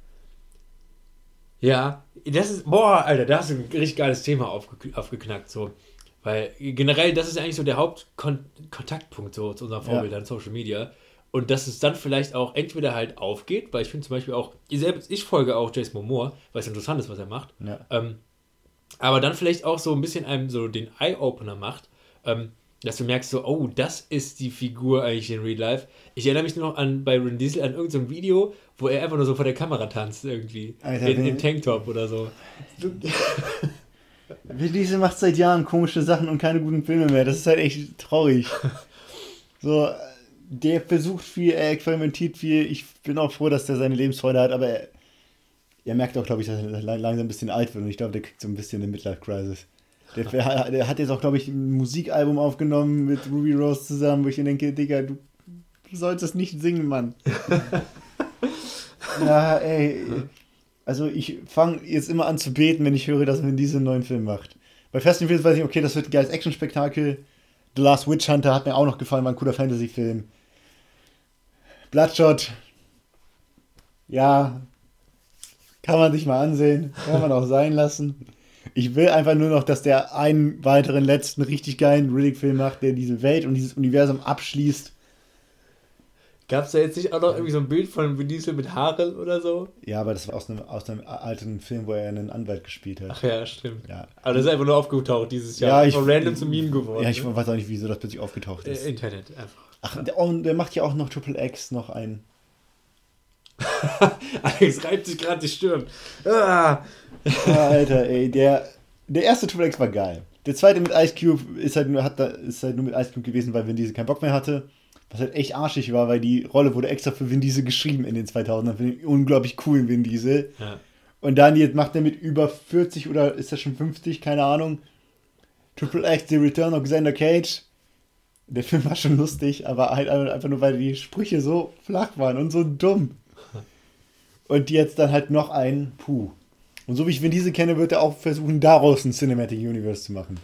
Ja, das ist, boah, Alter, da hast du ein richtig geiles Thema aufge, aufgeknackt, so. Weil generell, das ist ja eigentlich so der Hauptkontaktpunkt so zu unseren Vorbildern, Social Media. Und dass es dann vielleicht auch entweder halt aufgeht, weil ich finde zum Beispiel auch, ich selbst, ich folge auch Jason Momoa, weil es interessant ist, was er macht. Ja. Ähm, aber dann vielleicht auch so ein bisschen einem so den Eye-Opener macht, ähm, dass du merkst so, oh, das ist die Figur eigentlich in Real Life. Ich erinnere mich nur noch an bei Vin Diesel an irgendein so ein Video, wo er einfach nur so vor der Kamera tanzt irgendwie. Alter, in, wen- im Tanktop oder so. Vin Diesel macht seit Jahren komische Sachen und keine guten Filme mehr. Das ist halt echt traurig. So, der versucht viel, er experimentiert viel. Ich bin auch froh, dass der seine Lebensfreude hat, aber er, er merkt auch, glaube ich, dass er langsam ein bisschen alt wird und ich glaube, der kriegt so ein bisschen eine Midlife-Crisis. Der, der hat jetzt auch, glaube ich, ein Musikalbum aufgenommen mit Ruby Rose zusammen, wo ich mir denke, Digga, du, du solltest nicht singen, Mann. Ja, ey. Also ich fange jetzt immer an zu beten, wenn ich höre, dass man diesen neuen Film macht. Bei Fast and Furious weiß ich, okay, das wird ein geiles Action-Spektakel. The Last Witch Hunter hat mir auch noch gefallen, war ein cooler Fantasy-Film. Bloodshot. Ja. Kann man sich mal ansehen. Kann man auch sein lassen. Ich will einfach nur noch, dass der einen weiteren letzten richtig geilen Riddick-Film macht, der diese Welt und dieses Universum abschließt Gab es da jetzt nicht auch noch irgendwie so ein Bild von Vin Diesel mit Haaren oder so? Ja, aber das war aus einem, aus einem alten Film, wo er einen Anwalt gespielt hat. Ach ja, stimmt. Ja. Aber das ist einfach nur aufgetaucht dieses Jahr. Ja, ich, von random zum Meme geworden. Ja, ich ne? weiß auch nicht, wieso das plötzlich aufgetaucht ist. Äh, Internet einfach. Ach, der, und der macht ja auch noch Triple X noch einen. Alex reibt sich gerade die Stirn. Ah. Ja, Alter, ey, der, der erste Triple X war geil. Der zweite mit Ice Cube ist halt nur, hat da, ist halt nur mit Ice Cube gewesen, weil Vin Diesel keinen Bock mehr hatte. Was halt echt arschig war, weil die Rolle wurde extra für Vin Diesel geschrieben in den zweitausendern. Finde ich unglaublich cool, Vin Diesel. Ja. Und dann jetzt macht er mit über vierzig oder ist das schon fünfzig, keine Ahnung. Triple X, The Return of Xander Cage. Der Film war schon lustig, aber halt einfach nur, weil die Sprüche so flach waren und so dumm. Und jetzt dann halt noch einen, puh. Und so wie ich Vin Diesel kenne, wird er auch versuchen, daraus ein Cinematic Universe zu machen.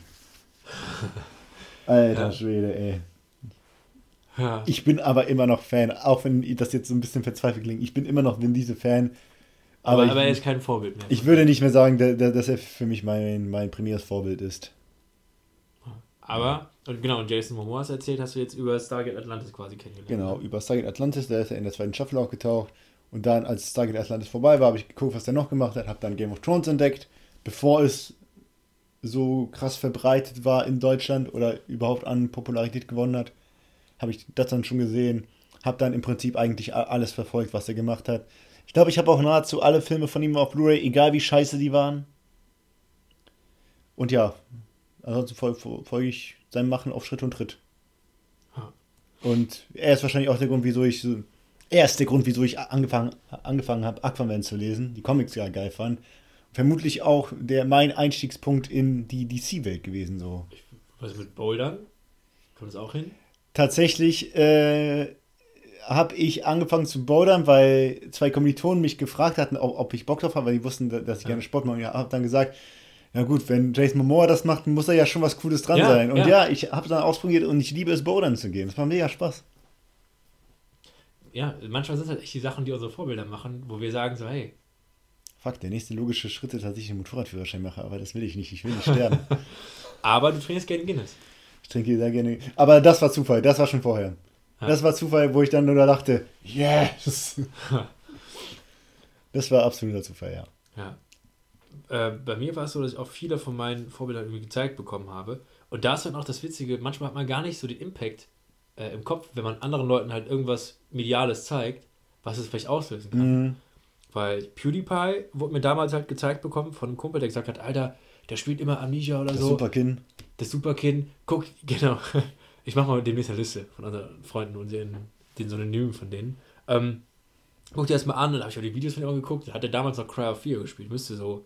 Alter Ja. Schwede, ey. Ja. Ich bin aber immer noch Fan, auch wenn das jetzt so ein bisschen verzweifelt klingt. Ich bin immer noch Vin Diesel-Fan. Aber, Aber, aber er ich, ist kein Vorbild mehr. ich würde nicht mehr sagen, da- da- dass er für mich mein, mein primäres Vorbild ist. Aber, und genau, und Jason Momoa hast erzählt, hast du jetzt über Stargate Atlantis quasi kennengelernt. Genau, über Stargate Atlantis, da ist er in der zweiten Staffel auch getaucht. Und dann, als Stargate Atlantis vorbei war, habe ich geguckt, was der noch gemacht hat, habe dann Game of Thrones entdeckt, bevor es so krass verbreitet war in Deutschland oder überhaupt an Popularität gewonnen hat, habe ich das dann schon gesehen, habe dann im Prinzip eigentlich a- alles verfolgt, was er gemacht hat. Ich glaube, ich habe auch nahezu alle Filme von ihm auf Blu-ray, egal wie scheiße die waren. Und ja, ansonsten fol fol- folge ich seinem Machen auf Schritt und Tritt. Ja. Und er ist wahrscheinlich auch der Grund, wieso ich so. Er ist der Grund, wieso ich angefangen, angefangen habe, Aquaman zu lesen, die Comics ja geil fand. Vermutlich auch der mein Einstiegspunkt in die D C-Welt gewesen. So. Was mit Bouldern? Kommt das auch hin? Tatsächlich äh, habe ich angefangen zu bouldern, weil zwei Kommilitonen mich gefragt hatten, ob, ob ich Bock drauf habe, weil die wussten, dass ich Ja. gerne Sport mache. Und ich habe dann gesagt, na gut, wenn Jason Momoa das macht, muss da ja schon was Cooles dran Ja, sein. Und ja. ja, ich habe dann ausprobiert und ich liebe es, bouldern zu gehen. Das macht mega Spaß. Ja, manchmal sind es halt echt die Sachen, die unsere Vorbilder machen, wo wir sagen so, hey, Fuck, der nächste logische Schritt ist, dass ich einen Motorradführerschein mache, aber das will ich nicht. Ich will nicht sterben. aber du trainierst gerne Guinness. Ich trinke sehr gerne. Aber das war Zufall, das war schon vorher. Ja. Das war Zufall, wo ich dann nur da dachte, yes! Das war absoluter Zufall, ja. Ja. Äh, bei mir war es so, dass ich auch viele von meinen Vorbildern irgendwie gezeigt bekommen habe. Und da ist dann auch das Witzige, manchmal hat man gar nicht so den Impact äh, im Kopf, wenn man anderen Leuten halt irgendwas Mediales zeigt, was es vielleicht auslösen kann. Mhm. Weil PewDiePie wurde mir damals halt gezeigt bekommen von einem Kumpel, der gesagt hat, Alter, der spielt immer Amnesia oder Das so. Superkin. Das Superkind. Guck, genau. Ich mache mal demnächst eine Liste von unseren Freunden und den, den Synonymen von denen. Ähm, guck dir das mal an, dann habe ich auch die Videos von ihm angeguckt. Da hat er damals noch Cry of Fear gespielt. Müsste so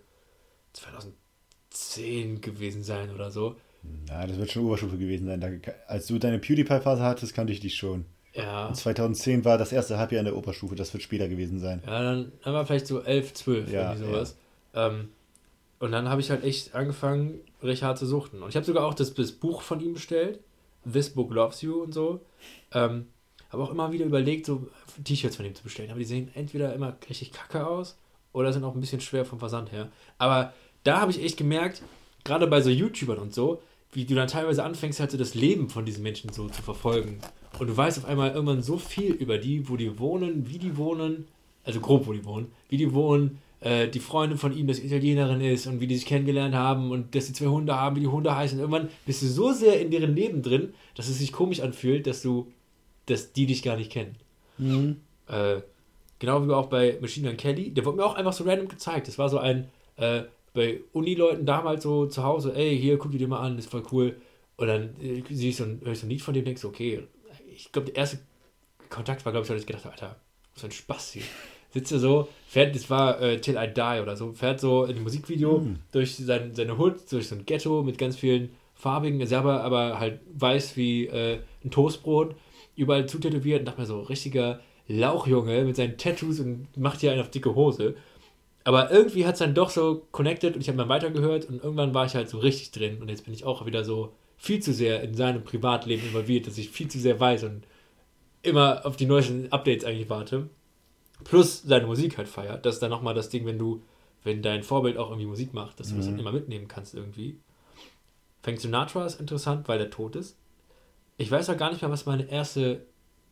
zweitausendzehn gewesen sein oder so. Ja, das wird schon Oberstufe gewesen sein. Da, als du deine PewDiePie-Phase hattest, kannte ich dich schon. Ja. Und zweitausendzehn war das erste Halbjahr in der Oberstufe. Das wird später gewesen sein. Ja, dann, dann war vielleicht so elf, zwölf, Ja, irgendwie sowas. Ähm, und dann habe ich halt echt angefangen, recht hart zu suchten. Und ich habe sogar auch das, das Buch von ihm bestellt. This Book Loves You und so. Ähm, habe auch immer wieder überlegt, so T-Shirts von ihm zu bestellen. Aber die sehen entweder immer richtig kacke aus oder sind auch ein bisschen schwer vom Versand her. Aber da habe ich echt gemerkt, gerade bei so YouTubern und so, wie du dann teilweise anfängst, halt so das Leben von diesen Menschen so zu verfolgen. Und du weißt auf einmal irgendwann so viel über die, wo die wohnen, wie die wohnen, also grob, wo die wohnen, wie die wohnen, äh, die Freundin von ihm, dass Italienerin ist und wie die sich kennengelernt haben und dass sie zwei Hunde haben, wie die Hunde heißen. Irgendwann bist du so sehr in deren Leben drin, dass es sich komisch anfühlt, dass du, dass die dich gar nicht kennen. Mhm. Äh, genau wie auch bei Machine Gun Kelly, der wurde mir auch einfach so random gezeigt. Das war so ein, äh, bei Uni-Leuten damals so zu Hause, ey, hier, guck dir den mal an, ist voll cool. Und dann äh, sehe ich so ein, hör ich so ein Lied von dem, denkst so, okay, ich glaube, der erste Kontakt war, glaube ich, dass ich gedacht habe, Alter, was für ein Spaß hier. Sitze so, fährt, das war äh, Till I Die oder so, fährt so in dem Musikvideo Mhm. durch sein, seine Hood, durch so ein Ghetto mit ganz vielen farbigen, selber aber halt weiß wie äh, ein Toastbrot, überall zutätowiert und dachte mir so, richtiger Lauchjunge mit seinen Tattoos und macht hier einen auf dicke Hose. Aber irgendwie hat es dann doch so connected und ich habe dann weitergehört und irgendwann war ich halt so richtig drin und jetzt bin ich auch wieder so viel zu sehr in seinem Privatleben involviert, dass ich viel zu sehr weiß und immer auf die neuesten Updates eigentlich warte. Plus seine Musik halt feiert. Das ist dann nochmal das Ding, wenn du, wenn dein Vorbild auch irgendwie Musik macht, dass du Mhm. das dann immer mitnehmen kannst irgendwie. Frank Sinatra ist interessant, weil der tot ist. Ich weiß auch gar nicht mehr, was meine erste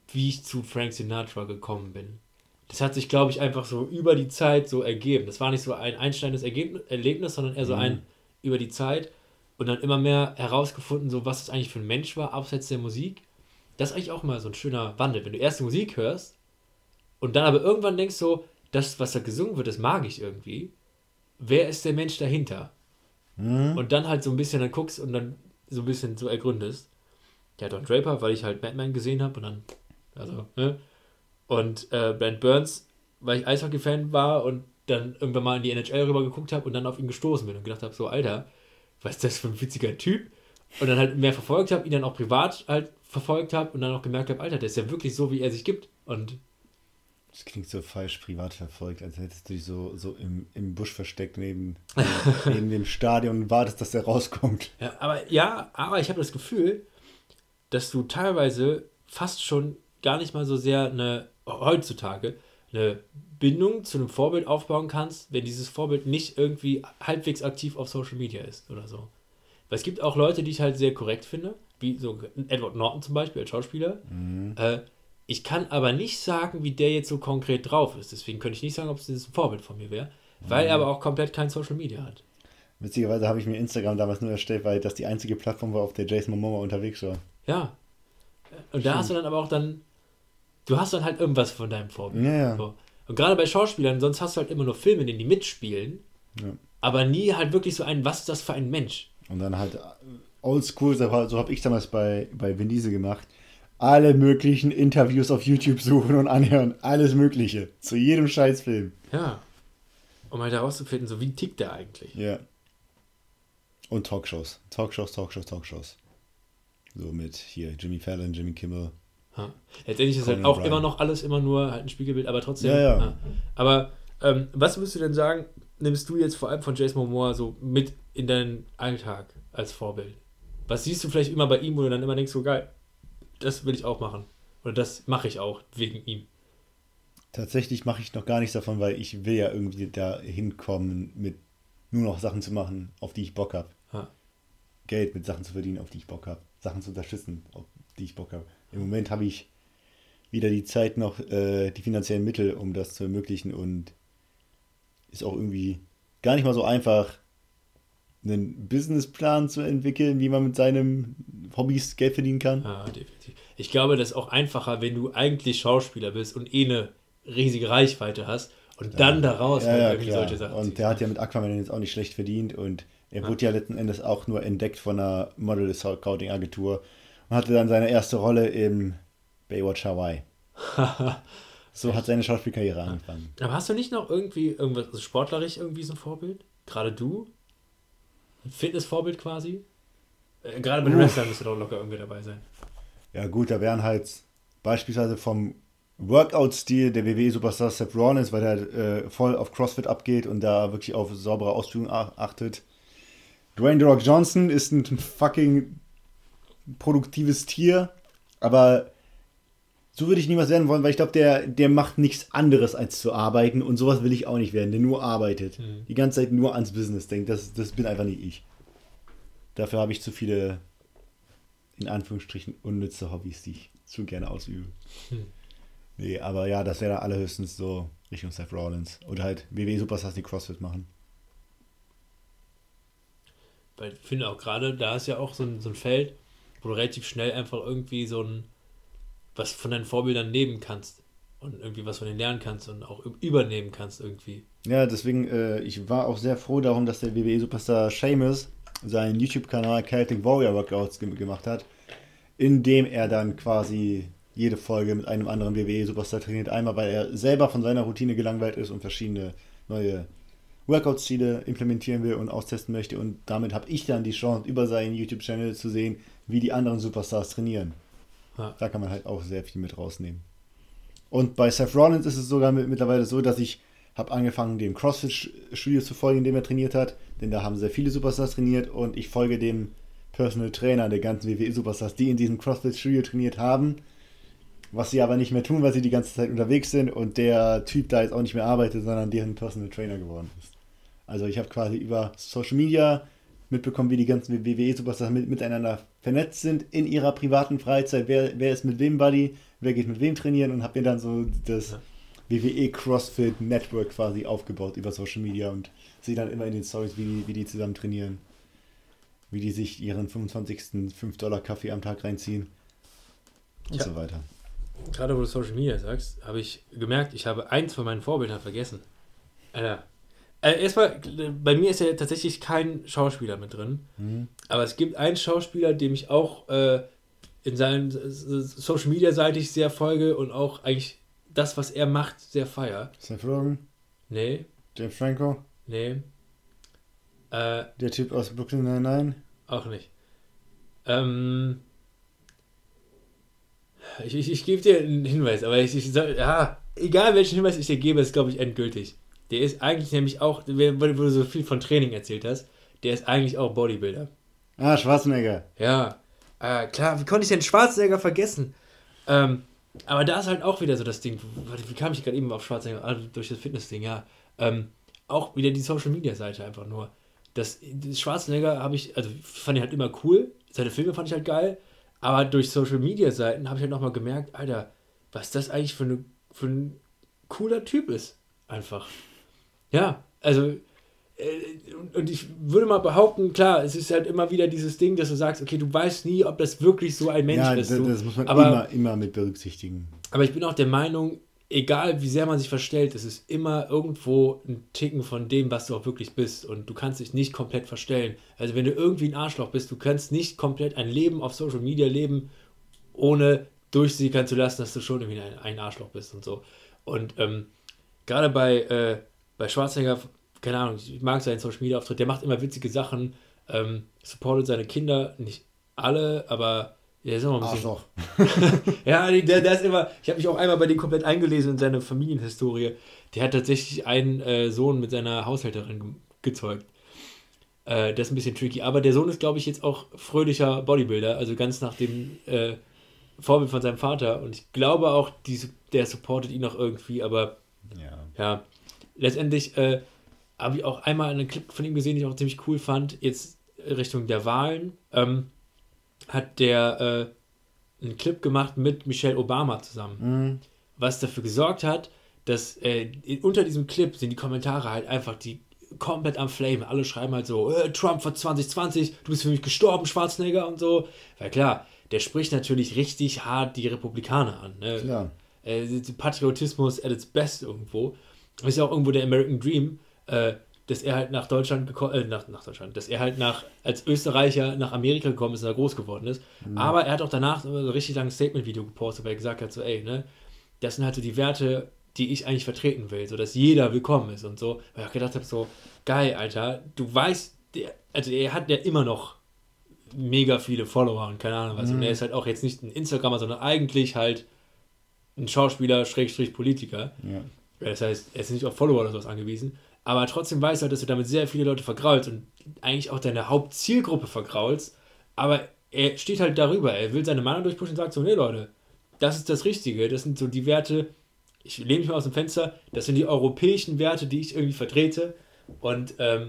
wie ich zu Frank Sinatra gekommen bin. Das hat sich, glaube ich, einfach so über die Zeit so ergeben. Das war nicht so ein einschneidendes Ergebnis, Erlebnis, sondern eher so mhm. ein über die Zeit und dann immer mehr herausgefunden, so was es eigentlich für ein Mensch war, abseits der Musik. Das ist eigentlich auch mal so ein schöner Wandel. Wenn du erst die Musik hörst und dann aber irgendwann denkst so, das, was da gesungen wird, das mag ich irgendwie. Wer ist der Mensch dahinter? Mhm. Und dann halt so ein bisschen dann guckst und dann so ein bisschen so ergründest. Ja, Don Draper, weil ich halt Batman gesehen habe und dann, also, ne? Und äh, Brent Burns, weil ich Eishockey-Fan war und dann irgendwann mal in die N H L rüber geguckt habe und dann auf ihn gestoßen bin und gedacht habe, so, Alter, was ist das für ein witziger Typ? Und dann halt mehr verfolgt habe, ihn dann auch privat halt verfolgt habe und dann auch gemerkt habe, Alter, der ist ja wirklich so, wie er sich gibt. Und das klingt so falsch, privat verfolgt, als hättest du dich so, so im, im Busch versteckt neben, neben dem Stadion und wartest, dass der rauskommt. Ja, aber ja, aber ich habe das Gefühl, dass du teilweise fast schon gar nicht mal so sehr eine, heutzutage, eine Bindung zu einem Vorbild aufbauen kannst, wenn dieses Vorbild nicht irgendwie halbwegs aktiv auf Social Media ist oder so. Weil es gibt auch Leute, die ich halt sehr korrekt finde, wie so Edward Norton zum Beispiel als Schauspieler. Mhm. Äh, ich kann aber nicht sagen, wie der jetzt so konkret drauf ist. Deswegen könnte ich nicht sagen, ob es ein Vorbild von mir wäre, weil mhm. er aber auch komplett kein Social Media hat. Witzigerweise habe ich mir Instagram damals nur erstellt, weil das die einzige Plattform war, auf der Jason Momoa unterwegs war. Ja. Und da Schön. hast du dann aber auch dann, du hast dann halt irgendwas von deinem Vorbild. Ja, ja. So. Und gerade bei Schauspielern, sonst hast du halt immer nur Filme, in denen die mitspielen, ja. aber nie halt wirklich so ein, was ist das für ein Mensch? Und dann halt oldschool, so habe ich damals bei, bei Vin Diesel gemacht, alle möglichen Interviews auf YouTube suchen und anhören, alles Mögliche, zu jedem Scheißfilm. Ja, um halt herauszufinden, so wie tickt der eigentlich? Ja. Und Talkshows, Talkshows, Talkshows, Talkshows. So mit hier Jimmy Fallon, Jimmy Kimmel. Ha. Letztendlich ist halt auch Bryan. Immer noch alles immer nur halt ein Spiegelbild, aber trotzdem. Ja, ja. Ja. Aber ähm, was würdest du denn sagen, nimmst du jetzt vor allem von Jason Momoa so mit in deinen Alltag als Vorbild? Was siehst du vielleicht immer bei ihm, wo du dann immer denkst, so geil, das will ich auch machen. Oder das mache ich auch wegen ihm. Tatsächlich mache ich noch gar nichts davon, weil ich will ja irgendwie da hinkommen, mit nur noch Sachen zu machen, auf die ich Bock habe. Ha. Geld mit Sachen zu verdienen, auf die ich Bock habe. Sachen zu unterstützen, auf die ich Bock habe. Im Moment habe ich weder die Zeit noch äh, die finanziellen Mittel, um das zu ermöglichen, und ist auch irgendwie gar nicht mal so einfach, einen Businessplan zu entwickeln, wie man mit seinem Hobbys Geld verdienen kann. Ja, definitiv. Ich glaube, das ist auch einfacher, wenn du eigentlich Schauspieler bist und eh eine riesige Reichweite hast und ja. dann daraus ja, halt ja, irgendwie klar. solche Sachen. Und der hat ja mit Aquaman jetzt auch nicht schlecht verdient und er ja. wurde ja letzten Endes auch nur entdeckt von einer Model-Scouting-Agentur und hatte dann seine erste Rolle im Baywatch Hawaii. So hat seine Schauspielkarriere ja. angefangen. Aber hast du nicht noch irgendwie irgendwas also sportlerisch irgendwie so ein Vorbild? Gerade du? Ein Fitnessvorbild quasi? Äh, gerade bei den Wrestlern müsste doch locker irgendwie dabei sein. Ja gut, da wären halt beispielsweise vom Workout-Stil der W W E-Superstar Seth Rollins, weil der äh, voll auf CrossFit abgeht und da wirklich auf saubere Ausführung achtet. Dwayne The Rock Johnson ist ein fucking produktives Tier, aber so würde ich niemals werden wollen, weil ich glaube, der, der macht nichts anderes als zu arbeiten und sowas will ich auch nicht werden, der nur arbeitet. Mhm. Die ganze Zeit nur ans Business denkt, das, das bin einfach nicht ich. Dafür habe ich zu viele, in Anführungsstrichen, unnütze Hobbys, die ich zu gerne ausübe. Mhm. Nee, aber ja, das wäre da allerhöchstens so Richtung Seth Rollins. Oder halt W W E-Superstars, die CrossFit machen. Weil ich finde auch gerade, da ist ja auch so ein, so ein Feld, wo du relativ schnell einfach irgendwie so ein was von deinen Vorbildern nehmen kannst und irgendwie was von denen lernen kannst und auch übernehmen kannst irgendwie. Ja, deswegen, äh, ich war auch sehr froh darum, dass der W W E-Superstar Sheamus seinen YouTube-Kanal Celtic Warrior Workouts ge- gemacht hat, in dem er dann quasi jede Folge mit einem anderen W W E-Superstar trainiert. Einmal, weil er selber von seiner Routine gelangweilt ist und verschiedene neue Workout-Stile implementieren will und austesten möchte. Und damit habe ich dann die Chance, über seinen YouTube-Channel zu sehen, wie die anderen Superstars trainieren. Ja. Da kann man halt auch sehr viel mit rausnehmen. Und bei Seth Rollins ist es sogar mittlerweile so, dass ich habe angefangen, dem CrossFit-Studio zu folgen, in dem er trainiert hat. Denn da haben sehr viele Superstars trainiert und ich folge dem Personal Trainer der ganzen W W E-Superstars, die in diesem CrossFit-Studio trainiert haben. Was sie aber nicht mehr tun, weil sie die ganze Zeit unterwegs sind und der Typ da jetzt auch nicht mehr arbeitet, sondern deren Personal Trainer geworden ist. Also ich habe quasi über Social Media mitbekommen, wie die ganzen W W E-Superstars mit, miteinander vernetzt sind in ihrer privaten Freizeit. Wer, wer ist mit wem Buddy, wer geht mit wem trainieren und habe mir dann so das ja. W W E CrossFit Network quasi aufgebaut über Social Media und sehe dann immer in den Stories, wie die, wie die zusammen trainieren. Wie die sich ihren fünfundzwanzigsten fünf Dollar Kaffee am Tag reinziehen und ja. so weiter. Gerade wo du Social Media sagst, habe ich gemerkt, ich habe eins von meinen Vorbildern vergessen. Alter. Äh, erstmal, bei mir ist ja tatsächlich kein Schauspieler mit drin, mhm. aber es gibt einen Schauspieler, dem ich auch äh, in seinen Social Media seitig sehr folge und auch eigentlich das, was er macht, sehr feier. Seth Rogen? Nee. James Franco? Nee. Äh, Der Typ aus Brooklyn Nine-Nine? Auch nicht. Ähm, ich, ich, ich gebe dir einen Hinweis, aber ich, ich sag, ja, egal welchen Hinweis ich dir gebe, ist, glaube ich, endgültig. Der ist eigentlich nämlich auch, weil du so viel von Training erzählt hast, der ist eigentlich auch Bodybuilder. Ah, Schwarzenegger. Ja, äh, klar, wie konnte ich denn Schwarzenegger vergessen? Ähm, aber da ist halt auch wieder so das Ding, wie kam ich gerade eben auf Schwarzenegger? Ah, durch das Fitness-Ding, ja. Ähm, auch wieder die Social-Media-Seite einfach nur. Das, das Schwarzenegger habe ich, also fand ich halt immer cool, seine Filme fand ich halt geil, aber durch Social-Media-Seiten habe ich halt nochmal gemerkt, Alter, was das eigentlich für, eine, für ein cooler Typ ist, einfach. Ja, also äh, und, und ich würde mal behaupten, klar, es ist halt immer wieder dieses Ding, dass du sagst, okay, du weißt nie, ob das wirklich so ein Mensch ja, ist. Ja, das, so. das muss man aber, immer, immer mit berücksichtigen. Aber ich bin auch der Meinung, egal wie sehr man sich verstellt, es ist immer irgendwo ein Ticken von dem, was du auch wirklich bist und du kannst dich nicht komplett verstellen. Also wenn du irgendwie ein Arschloch bist, du kannst nicht komplett ein Leben auf Social Media leben, ohne durchsickern zu lassen, dass du schon irgendwie ein, ein Arschloch bist und so. Und ähm, gerade bei, äh, bei Schwarzenegger, keine Ahnung, ich mag seinen Social Media Auftritt, der macht immer witzige Sachen, ähm, supportet seine Kinder, nicht alle, aber der ist immer ein bisschen. Arschloch. Ja, der, der ist immer. Ich habe mich auch einmal bei dem komplett eingelesen in seine Familienhistorie. Der hat tatsächlich einen äh, Sohn mit seiner Haushälterin ge- gezeugt. Äh, das ist ein bisschen tricky. Aber der Sohn ist, glaube ich, jetzt auch fröhlicher Bodybuilder, also ganz nach dem äh, Vorbild von seinem Vater. Und ich glaube auch, die, der supportet ihn auch irgendwie. Aber ja, ja letztendlich äh, habe ich auch einmal einen Clip von ihm gesehen, den ich auch ziemlich cool fand. Jetzt Richtung der Wahlen. Ähm, hat der äh, einen Clip gemacht mit Michelle Obama zusammen, mhm. was dafür gesorgt hat, dass äh, unter diesem Clip sind die Kommentare halt einfach die komplett am Flame. Alle schreiben halt so, äh, Trump für zwanzig zwanzig, du bist für mich gestorben, Schwarzenegger und so. Weil klar, der spricht natürlich richtig hart die Republikaner an. Ne? Klar. Äh, Patriotismus at its best irgendwo. Das ist ja auch irgendwo der American Dream, äh, dass er halt nach Deutschland gekommen, äh, nach, nach Deutschland, dass er halt nach, als Österreicher nach Amerika gekommen ist und da groß geworden ist. Mhm. Aber er hat auch danach so ein richtig langes Statement-Video gepostet, weil er gesagt hat, so, ey, ne, das sind halt so die Werte, die ich eigentlich vertreten will, so dass jeder willkommen ist und so. Weil ich auch gedacht habe, so, geil, Alter, du weißt, der, also er hat ja immer noch mega viele Follower und keine Ahnung was. Mhm. Und er ist halt auch jetzt nicht ein Instagrammer, sondern eigentlich halt ein Schauspieler, Schrägstrich Politiker. Ja. Das heißt, er ist nicht auf Follower oder sowas angewiesen. Aber trotzdem weiß halt, dass du damit sehr viele Leute vergraulst und eigentlich auch deine Hauptzielgruppe vergraulst. Aber er steht halt darüber. Er will seine Meinung durchpushen und sagt so, nee Leute, das ist das Richtige. Das sind so die Werte, ich lehne mich mal aus dem Fenster, das sind die europäischen Werte, die ich irgendwie vertrete. Und ähm,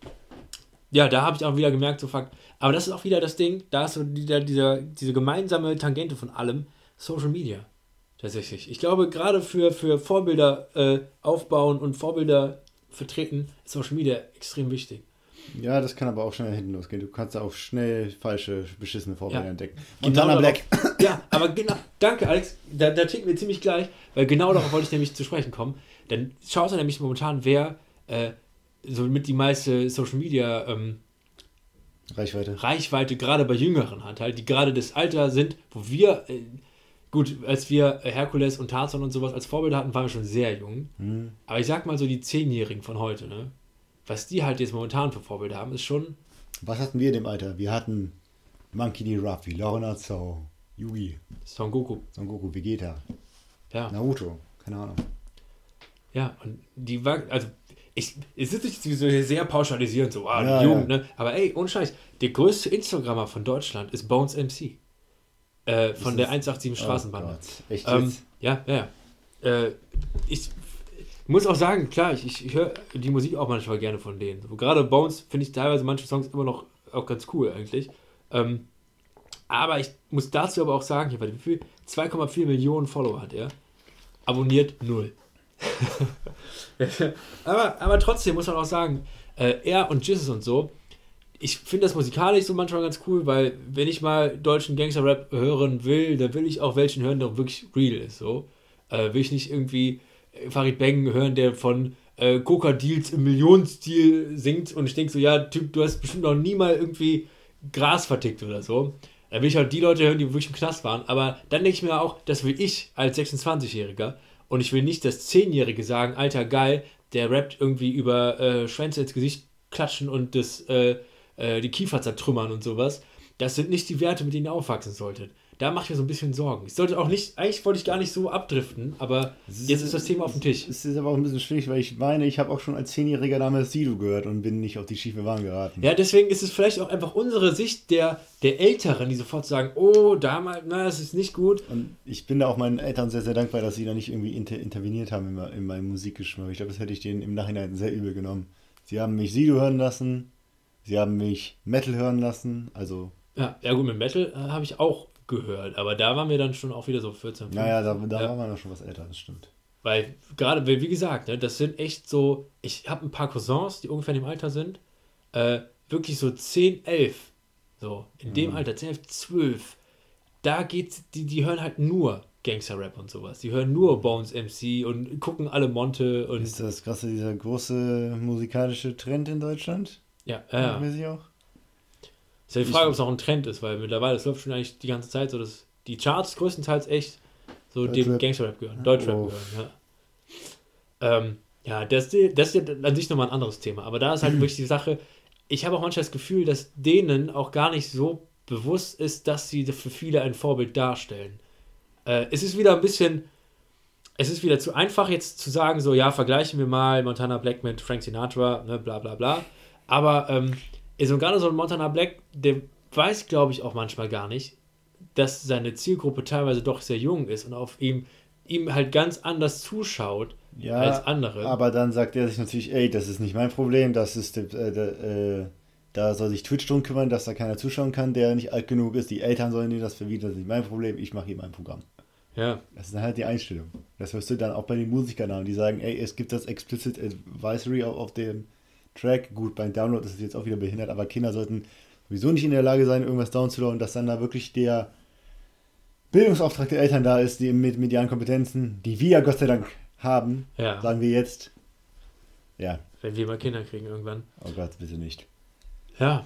ja, da habe ich auch wieder gemerkt, so fuck. Aber das ist auch wieder das Ding, da ist so dieser, dieser, diese gemeinsame Tangente von allem, Social Media. Tatsächlich. Ich glaube, gerade für, für Vorbilder äh, aufbauen und Vorbilder vertreten, ist Social Media extrem wichtig. Ja, das kann aber auch schnell hinten losgehen. Du kannst auch schnell falsche, beschissene Vorbilder ja. entdecken. Montana genau Black. Darauf, ja, aber genau, danke Alex, da, da ticken wir ziemlich gleich, weil genau darauf wollte ich nämlich zu sprechen kommen. Dann schaut er nämlich momentan, wer äh, so mit die meiste Social Media ähm, Reichweite. Reichweite gerade bei Jüngeren hat, halt, die gerade das Alter sind, wo wir, äh, gut, als wir Herkules und Tarzan und sowas als Vorbilder hatten, waren wir schon sehr jung. Hm. Aber ich sag mal so, die Zehnjährigen von heute, ne? Was die halt jetzt momentan für Vorbilder haben, ist schon... Was hatten wir in dem Alter? Wir hatten Monkey D. Ruffy, Lorna Zhou, Yugi. Son Goku. Son Goku, Vegeta. Ja. Naruto, keine Ahnung. Ja, und die war, also, ich, es ist nicht so sehr pauschalisierend, so, ah, ja, Jugend, ja. ne? Aber ey, ohne Scheiß, der größte Instagrammer von Deutschland ist Bones M C. Äh, von der hundertsiebenundachtzig Straßenbande. Oh Gott. Echt ähm, jetzt? ja, ja, ja. Äh, ich muss auch sagen, klar, ich, ich, ich höre die Musik auch manchmal gerne von denen. So, gerade Bones finde ich teilweise manche Songs immer noch auch ganz cool eigentlich. Ähm, aber ich muss dazu aber auch sagen, hier, wie viel? zwei Komma vier Millionen Follower hat er. Abonniert null. aber, aber trotzdem muss man auch sagen, äh, er und Jesus und so, ich finde das musikalisch so manchmal ganz cool, weil wenn ich mal deutschen Gangster-Rap hören will, dann will ich auch welchen hören, der wirklich real ist. So. Äh, will ich nicht irgendwie Farid Bang hören, der von äh, Coca-Deals im Millionenstil singt und ich denke so, ja, Typ, du hast bestimmt noch nie mal irgendwie Gras vertickt oder so. Da will ich halt die Leute hören, die wirklich im Knast waren. Aber dann denke ich mir auch, das will ich als sechsundzwanzigjähriger und ich will nicht das zehnjährige sagen, Alter, geil, der rappt irgendwie über äh, Schwänze ins Gesicht klatschen und das, äh, äh, die Kiefer zertrümmern und sowas. Das sind nicht die Werte, mit denen ihr aufwachsen solltet. Da mache ich mir so ein bisschen Sorgen. Ich sollte auch nicht, eigentlich wollte ich gar nicht so abdriften, aber ist, jetzt ist das Thema auf dem Tisch. Es ist aber auch ein bisschen schwierig, weil ich meine, ich habe auch schon als Zehnjähriger damals Sido gehört und bin nicht auf die schiefe Bahn geraten. Ja, deswegen ist es vielleicht auch einfach unsere Sicht der, der Älteren, die sofort sagen, oh, damals, na, das ist nicht gut. Und ich bin da auch meinen Eltern sehr, sehr dankbar, dass sie da nicht irgendwie inter- interveniert haben in, in meinem Musikgeschmack. Ich glaube, das hätte ich denen im Nachhinein sehr übel genommen. Sie haben mich Sido hören lassen, sie haben mich Metal hören lassen, also... Ja, ja gut, mit Metal äh, habe ich auch gehört, aber da waren wir dann schon auch wieder so vierzehn, fünfzehn. Naja, da, da ja. waren wir noch schon was älter, das stimmt. Weil gerade, wie gesagt, ne, das sind echt so, ich habe ein paar Cousins, die ungefähr in dem Alter sind, äh, wirklich so zehn, elf, so, in mhm. dem Alter, zehn, elf, zwölf, da geht's, die, die hören halt nur Gangster-Rap und sowas, die hören nur Bones M C und gucken alle Monte und... Ist das krasse, dieser große musikalische Trend in Deutschland? Ja, ja. Weiß ich auch. Ist ja die Frage, ob es auch ein Trend ist, weil mittlerweile, es läuft schon eigentlich die ganze Zeit so, dass die Charts größtenteils echt so dem Gangster-Rap gehören, Deutschrap oh. gehören, ja. Ähm, ja, das, das ist ja an sich nochmal ein anderes Thema, aber da ist halt wirklich die Sache, ich habe auch manchmal das Gefühl, dass denen auch gar nicht so bewusst ist, dass sie für viele ein Vorbild darstellen. Äh, es ist wieder ein bisschen, es ist wieder zu einfach jetzt zu sagen, so, ja, vergleichen wir mal Montana Black mit Frank Sinatra, ne, bla bla bla, aber ähm, so gerade so ein Montana Black, der weiß, glaube ich, auch manchmal gar nicht, dass seine Zielgruppe teilweise doch sehr jung ist und auf ihm, ihm halt ganz anders zuschaut ja, als andere. Aber dann sagt er sich natürlich, ey, das ist nicht mein Problem, das ist, äh, äh, da soll sich Twitch drum kümmern, dass da keiner zuschauen kann, der nicht alt genug ist, die Eltern sollen dir das verbieten, das ist nicht mein Problem, ich mache hier mein Programm. Ja. Das ist dann halt die Einstellung. Das hörst du dann auch bei den Musikern, die sagen, ey, es gibt das Explicit Advisory auf, auf dem Track, gut, beim Download ist es jetzt auch wieder behindert, aber Kinder sollten sowieso nicht in der Lage sein, irgendwas downzuladen, dass dann da wirklich der Bildungsauftrag der Eltern da ist, die mit medialen Kompetenzen, die wir Gott sei Dank haben, ja. sagen wir jetzt, ja. Wenn wir mal Kinder kriegen irgendwann. Oh Gott, bitte nicht. Ja.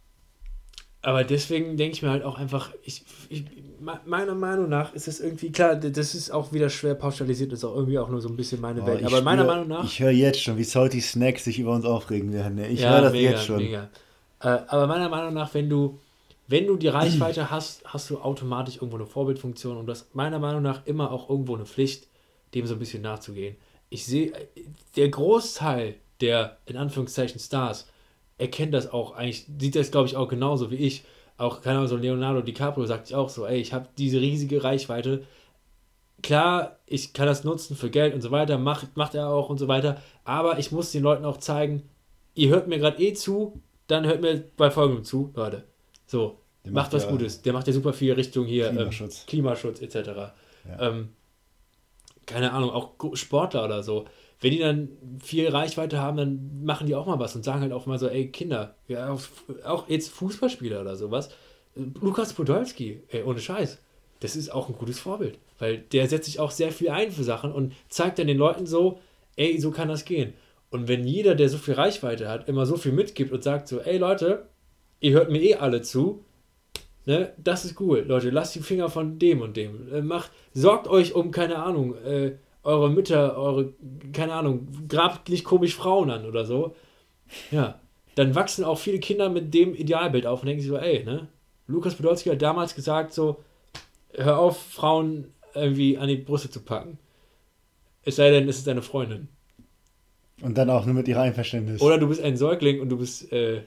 Aber deswegen denke ich mir halt auch einfach, ich, ich, meiner Meinung nach ist es irgendwie, klar, das ist auch wieder schwer pauschalisiert, das ist auch irgendwie auch nur so ein bisschen meine oh, Welt. Aber meiner Meinung nach... Ich höre jetzt schon, wie Salty Snacks sich über uns aufregen werden. Ich ja, höre das mega, jetzt schon. Mega. Äh, aber meiner Meinung nach, wenn du, wenn du die Reichweite hast, hast du automatisch irgendwo eine Vorbildfunktion und du hast meiner Meinung nach immer auch irgendwo eine Pflicht, dem so ein bisschen nachzugehen. Ich sehe, der Großteil der, in Anführungszeichen, Stars erkennt das auch eigentlich, sieht das, glaube ich, auch genauso wie ich. Auch, keine Ahnung, so Leonardo DiCaprio sagt sich auch so, ey, ich habe diese riesige Reichweite. Klar, ich kann das nutzen für Geld und so weiter, macht, macht er auch und so weiter, aber ich muss den Leuten auch zeigen, ihr hört mir gerade eh zu, dann hört mir bei Folgendem zu, Leute. So, der macht, macht was ja Gutes. Der macht ja super viel Richtung hier Klimaschutz, ähm, Klimaschutz et cetera. Ja. Ähm, keine Ahnung, auch Sportler oder so. Wenn die dann viel Reichweite haben, dann machen die auch mal was und sagen halt auch mal so, ey, Kinder, ja, auch jetzt Fußballspieler oder sowas. Lukas Podolski, ey, ohne Scheiß, das ist auch ein gutes Vorbild, weil der setzt sich auch sehr viel ein für Sachen und zeigt dann den Leuten so, ey, so kann das gehen. Und wenn jeder, der so viel Reichweite hat, immer so viel mitgibt und sagt so, ey Leute, ihr hört mir eh alle zu, ne, das ist cool, Leute, lasst die Finger von dem und dem, äh, macht, sorgt euch um, keine Ahnung, äh, eure Mütter, eure, keine Ahnung, grabt nicht komisch Frauen an oder so. Ja, dann wachsen auch viele Kinder mit dem Idealbild auf und denken sich so, ey, ne, Lukas Podolski hat damals gesagt so, hör auf, Frauen irgendwie an die Brüste zu packen. Es sei denn, es ist deine Freundin. Und dann auch nur mit ihrer Einverständnis. Oder du bist ein Säugling und du bist, äh...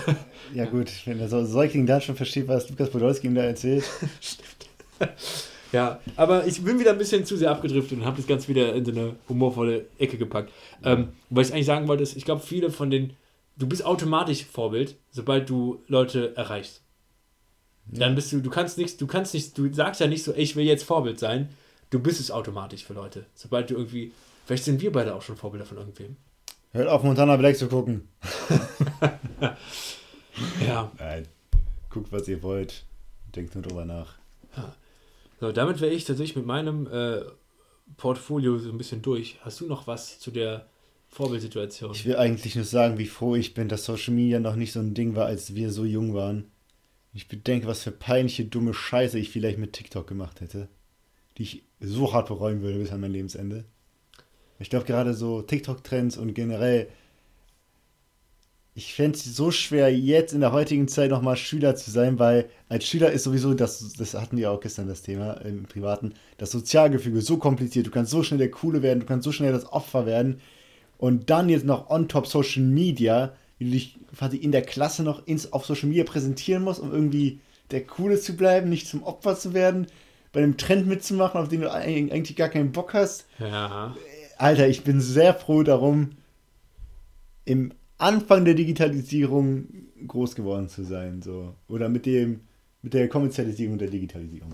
ja gut, wenn der Säugling dann schon versteht, was Lukas Podolski ihm da erzählt. Stimmt. Ja, aber ich bin wieder ein bisschen zu sehr abgedriftet und habe das Ganze wieder in so eine humorvolle Ecke gepackt. Ähm, was ich eigentlich sagen wollte, ist, ich glaube, viele von den, du bist automatisch Vorbild, sobald du Leute erreichst. Ja. Dann bist du, du kannst nichts, du kannst nicht, du sagst ja nicht so, ey, ich will jetzt Vorbild sein, du bist es automatisch für Leute. Sobald du irgendwie, vielleicht sind wir beide auch schon Vorbilder von irgendwem. Hört auf, Montana Black zu gucken. Ja. Nein. Guckt, was ihr wollt. Denkt nur drüber nach. Ja. So, damit wäre ich tatsächlich mit meinem äh, Portfolio so ein bisschen durch. Hast du noch was zu der Vorbildsituation? Ich will eigentlich nur sagen, wie froh ich bin, dass Social Media noch nicht so ein Ding war, als wir so jung waren. Ich bedenke, was für peinliche, dumme Scheiße ich vielleicht mit TikTok gemacht hätte. Die ich so hart bereuen würde bis an mein Lebensende. Ich glaube, gerade so TikTok-Trends und generell, ich fände es so schwer, jetzt in der heutigen Zeit nochmal Schüler zu sein, weil als Schüler ist sowieso, das, das hatten wir auch gestern das Thema im Privaten, das Sozialgefüge so kompliziert. Du kannst so schnell der Coole werden, du kannst so schnell das Opfer werden. Und dann jetzt noch on top Social Media, wie du dich quasi in der Klasse noch ins, auf Social Media präsentieren musst, um irgendwie der Coole zu bleiben, nicht zum Opfer zu werden, bei einem Trend mitzumachen, auf den du eigentlich gar keinen Bock hast. Ja. Alter, ich bin sehr froh darum, im Anfang der Digitalisierung groß geworden zu sein. So. Oder mit dem, mit der Kommerzialisierung der Digitalisierung.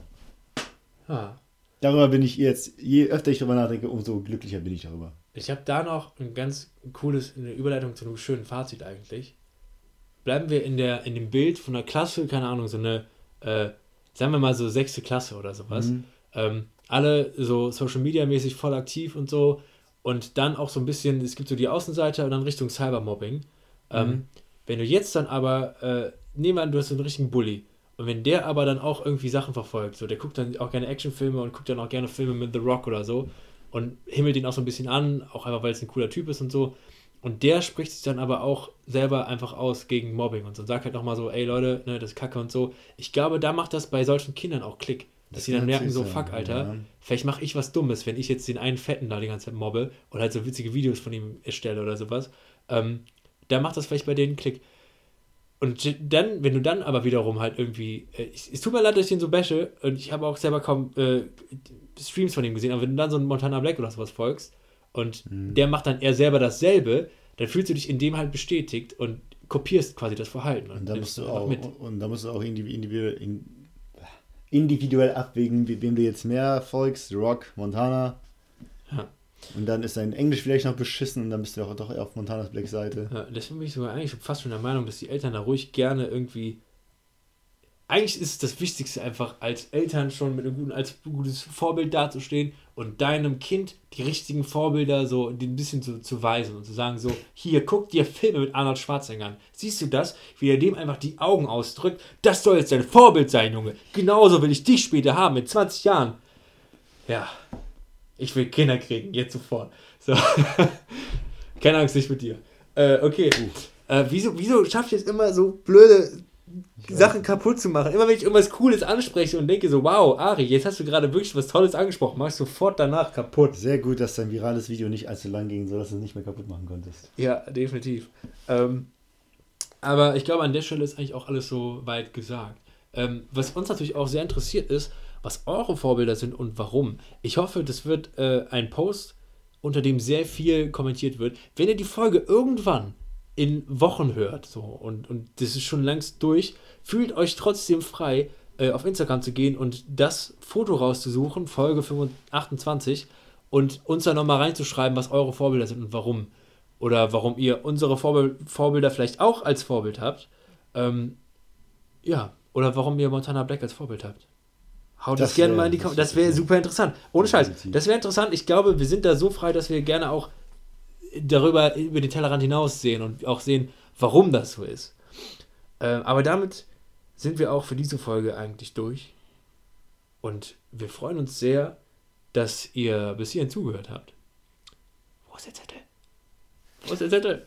Ah. Darüber bin ich jetzt, je öfter ich darüber nachdenke, umso glücklicher bin ich darüber. Ich habe da noch ein ganz cooles, eine Überleitung zu einem schönen Fazit eigentlich. Bleiben wir in der in dem Bild von einer Klasse, keine Ahnung, so eine, äh, sagen wir mal so sechste Klasse oder sowas. Mhm. Ähm, alle so Social Media mäßig voll aktiv und so. Und dann auch so ein bisschen, es gibt so die Außenseite und dann Richtung Cybermobbing. Mhm. Ähm, wenn du jetzt dann aber, äh, nehmen wir an, du hast so einen richtigen Bully. Und wenn der aber dann auch irgendwie Sachen verfolgt, so, der guckt dann auch gerne Actionfilme und guckt dann auch gerne Filme mit The Rock oder so und himmelt ihn auch so ein bisschen an, auch einfach, weil es ein cooler Typ ist und so. Und der spricht sich dann aber auch selber einfach aus gegen Mobbing und so und sagt halt nochmal so, ey Leute, ne, das ist Kacke und so. Ich glaube, da macht das bei solchen Kindern auch Klick. Dass sie dann merken, so, fuck, Alter, ja. Vielleicht mache ich was Dummes, wenn ich jetzt den einen Fetten da die ganze Zeit mobbe oder halt so witzige Videos von ihm erstelle oder sowas. Ähm, da macht das vielleicht bei denen Klick. Und dann, wenn du dann aber wiederum halt irgendwie, äh, ich, es tut mir leid, dass ich den so bashe und ich habe auch selber kaum äh, Streams von ihm gesehen, aber wenn du dann so einen Montana Black oder sowas folgst und mhm. der macht dann eher selber dasselbe, dann fühlst du dich in dem halt bestätigt und kopierst quasi das Verhalten. Und, und da musst du auch mit. Und da musst du auch individuell, individuell abwägen, wem du jetzt mehr folgst, Rock, Montana. Ja. Und dann ist dein Englisch vielleicht noch beschissen und dann bist du auch doch eher auf Montanas Black-Seite. Ja, deswegen bin ich sogar eigentlich fast schon der Meinung, dass die Eltern da ruhig gerne irgendwie. Eigentlich ist es das Wichtigste einfach, als Eltern schon mit einem guten, als gutes Vorbild dazustehen und deinem Kind die richtigen Vorbilder so ein bisschen zu, zu weisen und zu sagen so, hier, guck dir Filme mit Arnold Schwarzenegger an. Siehst du das? Wie er dem einfach die Augen ausdrückt? Das soll jetzt dein Vorbild sein, Junge. Genauso will ich dich später haben, in zwanzig Jahren. Ja, ich will Kinder kriegen, jetzt sofort. So. Keine Angst, nicht mit dir. Äh, okay. Uh. Äh, wieso, wieso schafft ihr es immer so blöde ja. Sachen kaputt zu machen? Immer wenn ich irgendwas Cooles anspreche und denke so, wow, Ari, jetzt hast du gerade wirklich was Tolles angesprochen, mach ich sofort danach kaputt. Sehr gut, dass dein virales Video nicht allzu lang ging, sodass du es nicht mehr kaputt machen konntest. Ja, definitiv. Ähm, aber ich glaube, an der Stelle ist eigentlich auch alles so weit gesagt. Ähm, was uns natürlich auch sehr interessiert ist, was eure Vorbilder sind und warum. Ich hoffe, das wird äh, ein Post, unter dem sehr viel kommentiert wird. Wenn ihr die Folge irgendwann in Wochen hört, so, und, und das ist schon längst durch, fühlt euch trotzdem frei, äh, auf Instagram zu gehen und das Foto rauszusuchen, Folge achtundzwanzig, und uns da nochmal reinzuschreiben, was eure Vorbilder sind und warum. Oder warum ihr unsere Vorbild, Vorbilder vielleicht auch als Vorbild habt. Ähm, ja, oder warum ihr Montana Black als Vorbild habt. Haut das, das gerne mal in die Kommentare. Das wäre super interessant. Ohne Scheiß. Das wäre interessant. Ich glaube, wir sind da so frei, dass wir gerne auch darüber, über den Tellerrand hinaus sehen und auch sehen, warum das so ist. Äh, aber damit sind wir auch für diese Folge eigentlich durch. Und wir freuen uns sehr, dass ihr bis hierhin zugehört habt. Wo ist der Zettel? Wo ist der Zettel?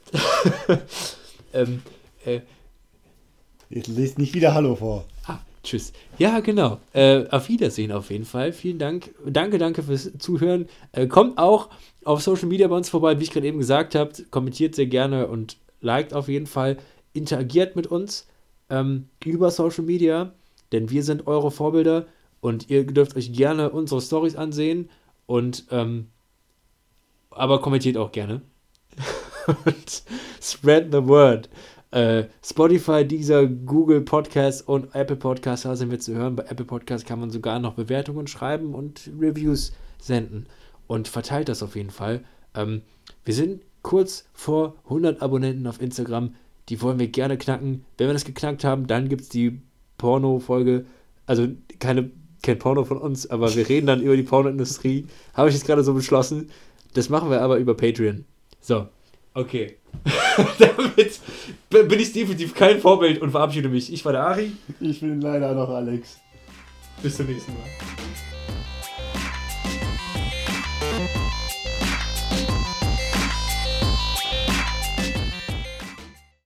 ähm, äh, Jetzt lest nicht wieder Hallo vor. Ah, tschüss. Ja, genau. Äh, auf Wiedersehen auf jeden Fall. Vielen Dank. Danke, danke fürs Zuhören. Äh, kommt auch auf Social Media bei uns vorbei, wie ich gerade eben gesagt habe. Kommentiert sehr gerne und liked auf jeden Fall. Interagiert mit uns ähm, über Social Media, denn wir sind eure Vorbilder Und ihr dürft euch gerne unsere Storys ansehen. Und, ähm, aber kommentiert auch gerne. Und spread the word. Äh, Spotify, Deezer, Google Podcasts und Apple Podcasts, da sind wir zu hören. Bei Apple Podcasts kann man sogar noch Bewertungen schreiben und Reviews senden. Und verteilt das auf jeden Fall. Ähm, wir sind kurz vor hundert Abonnenten auf Instagram. Die wollen wir gerne knacken. Wenn wir das geknackt haben, dann gibt es die Porno-Folge. Also keine, kein Porno von uns, aber wir reden dann über die Pornoindustrie. Habe ich jetzt gerade so beschlossen. Das machen wir aber über Patreon. So, okay. Damit bin ich definitiv kein Vorbild und verabschiede mich. Ich war der Ari. Ich bin leider noch Alex. Bis zum nächsten Mal.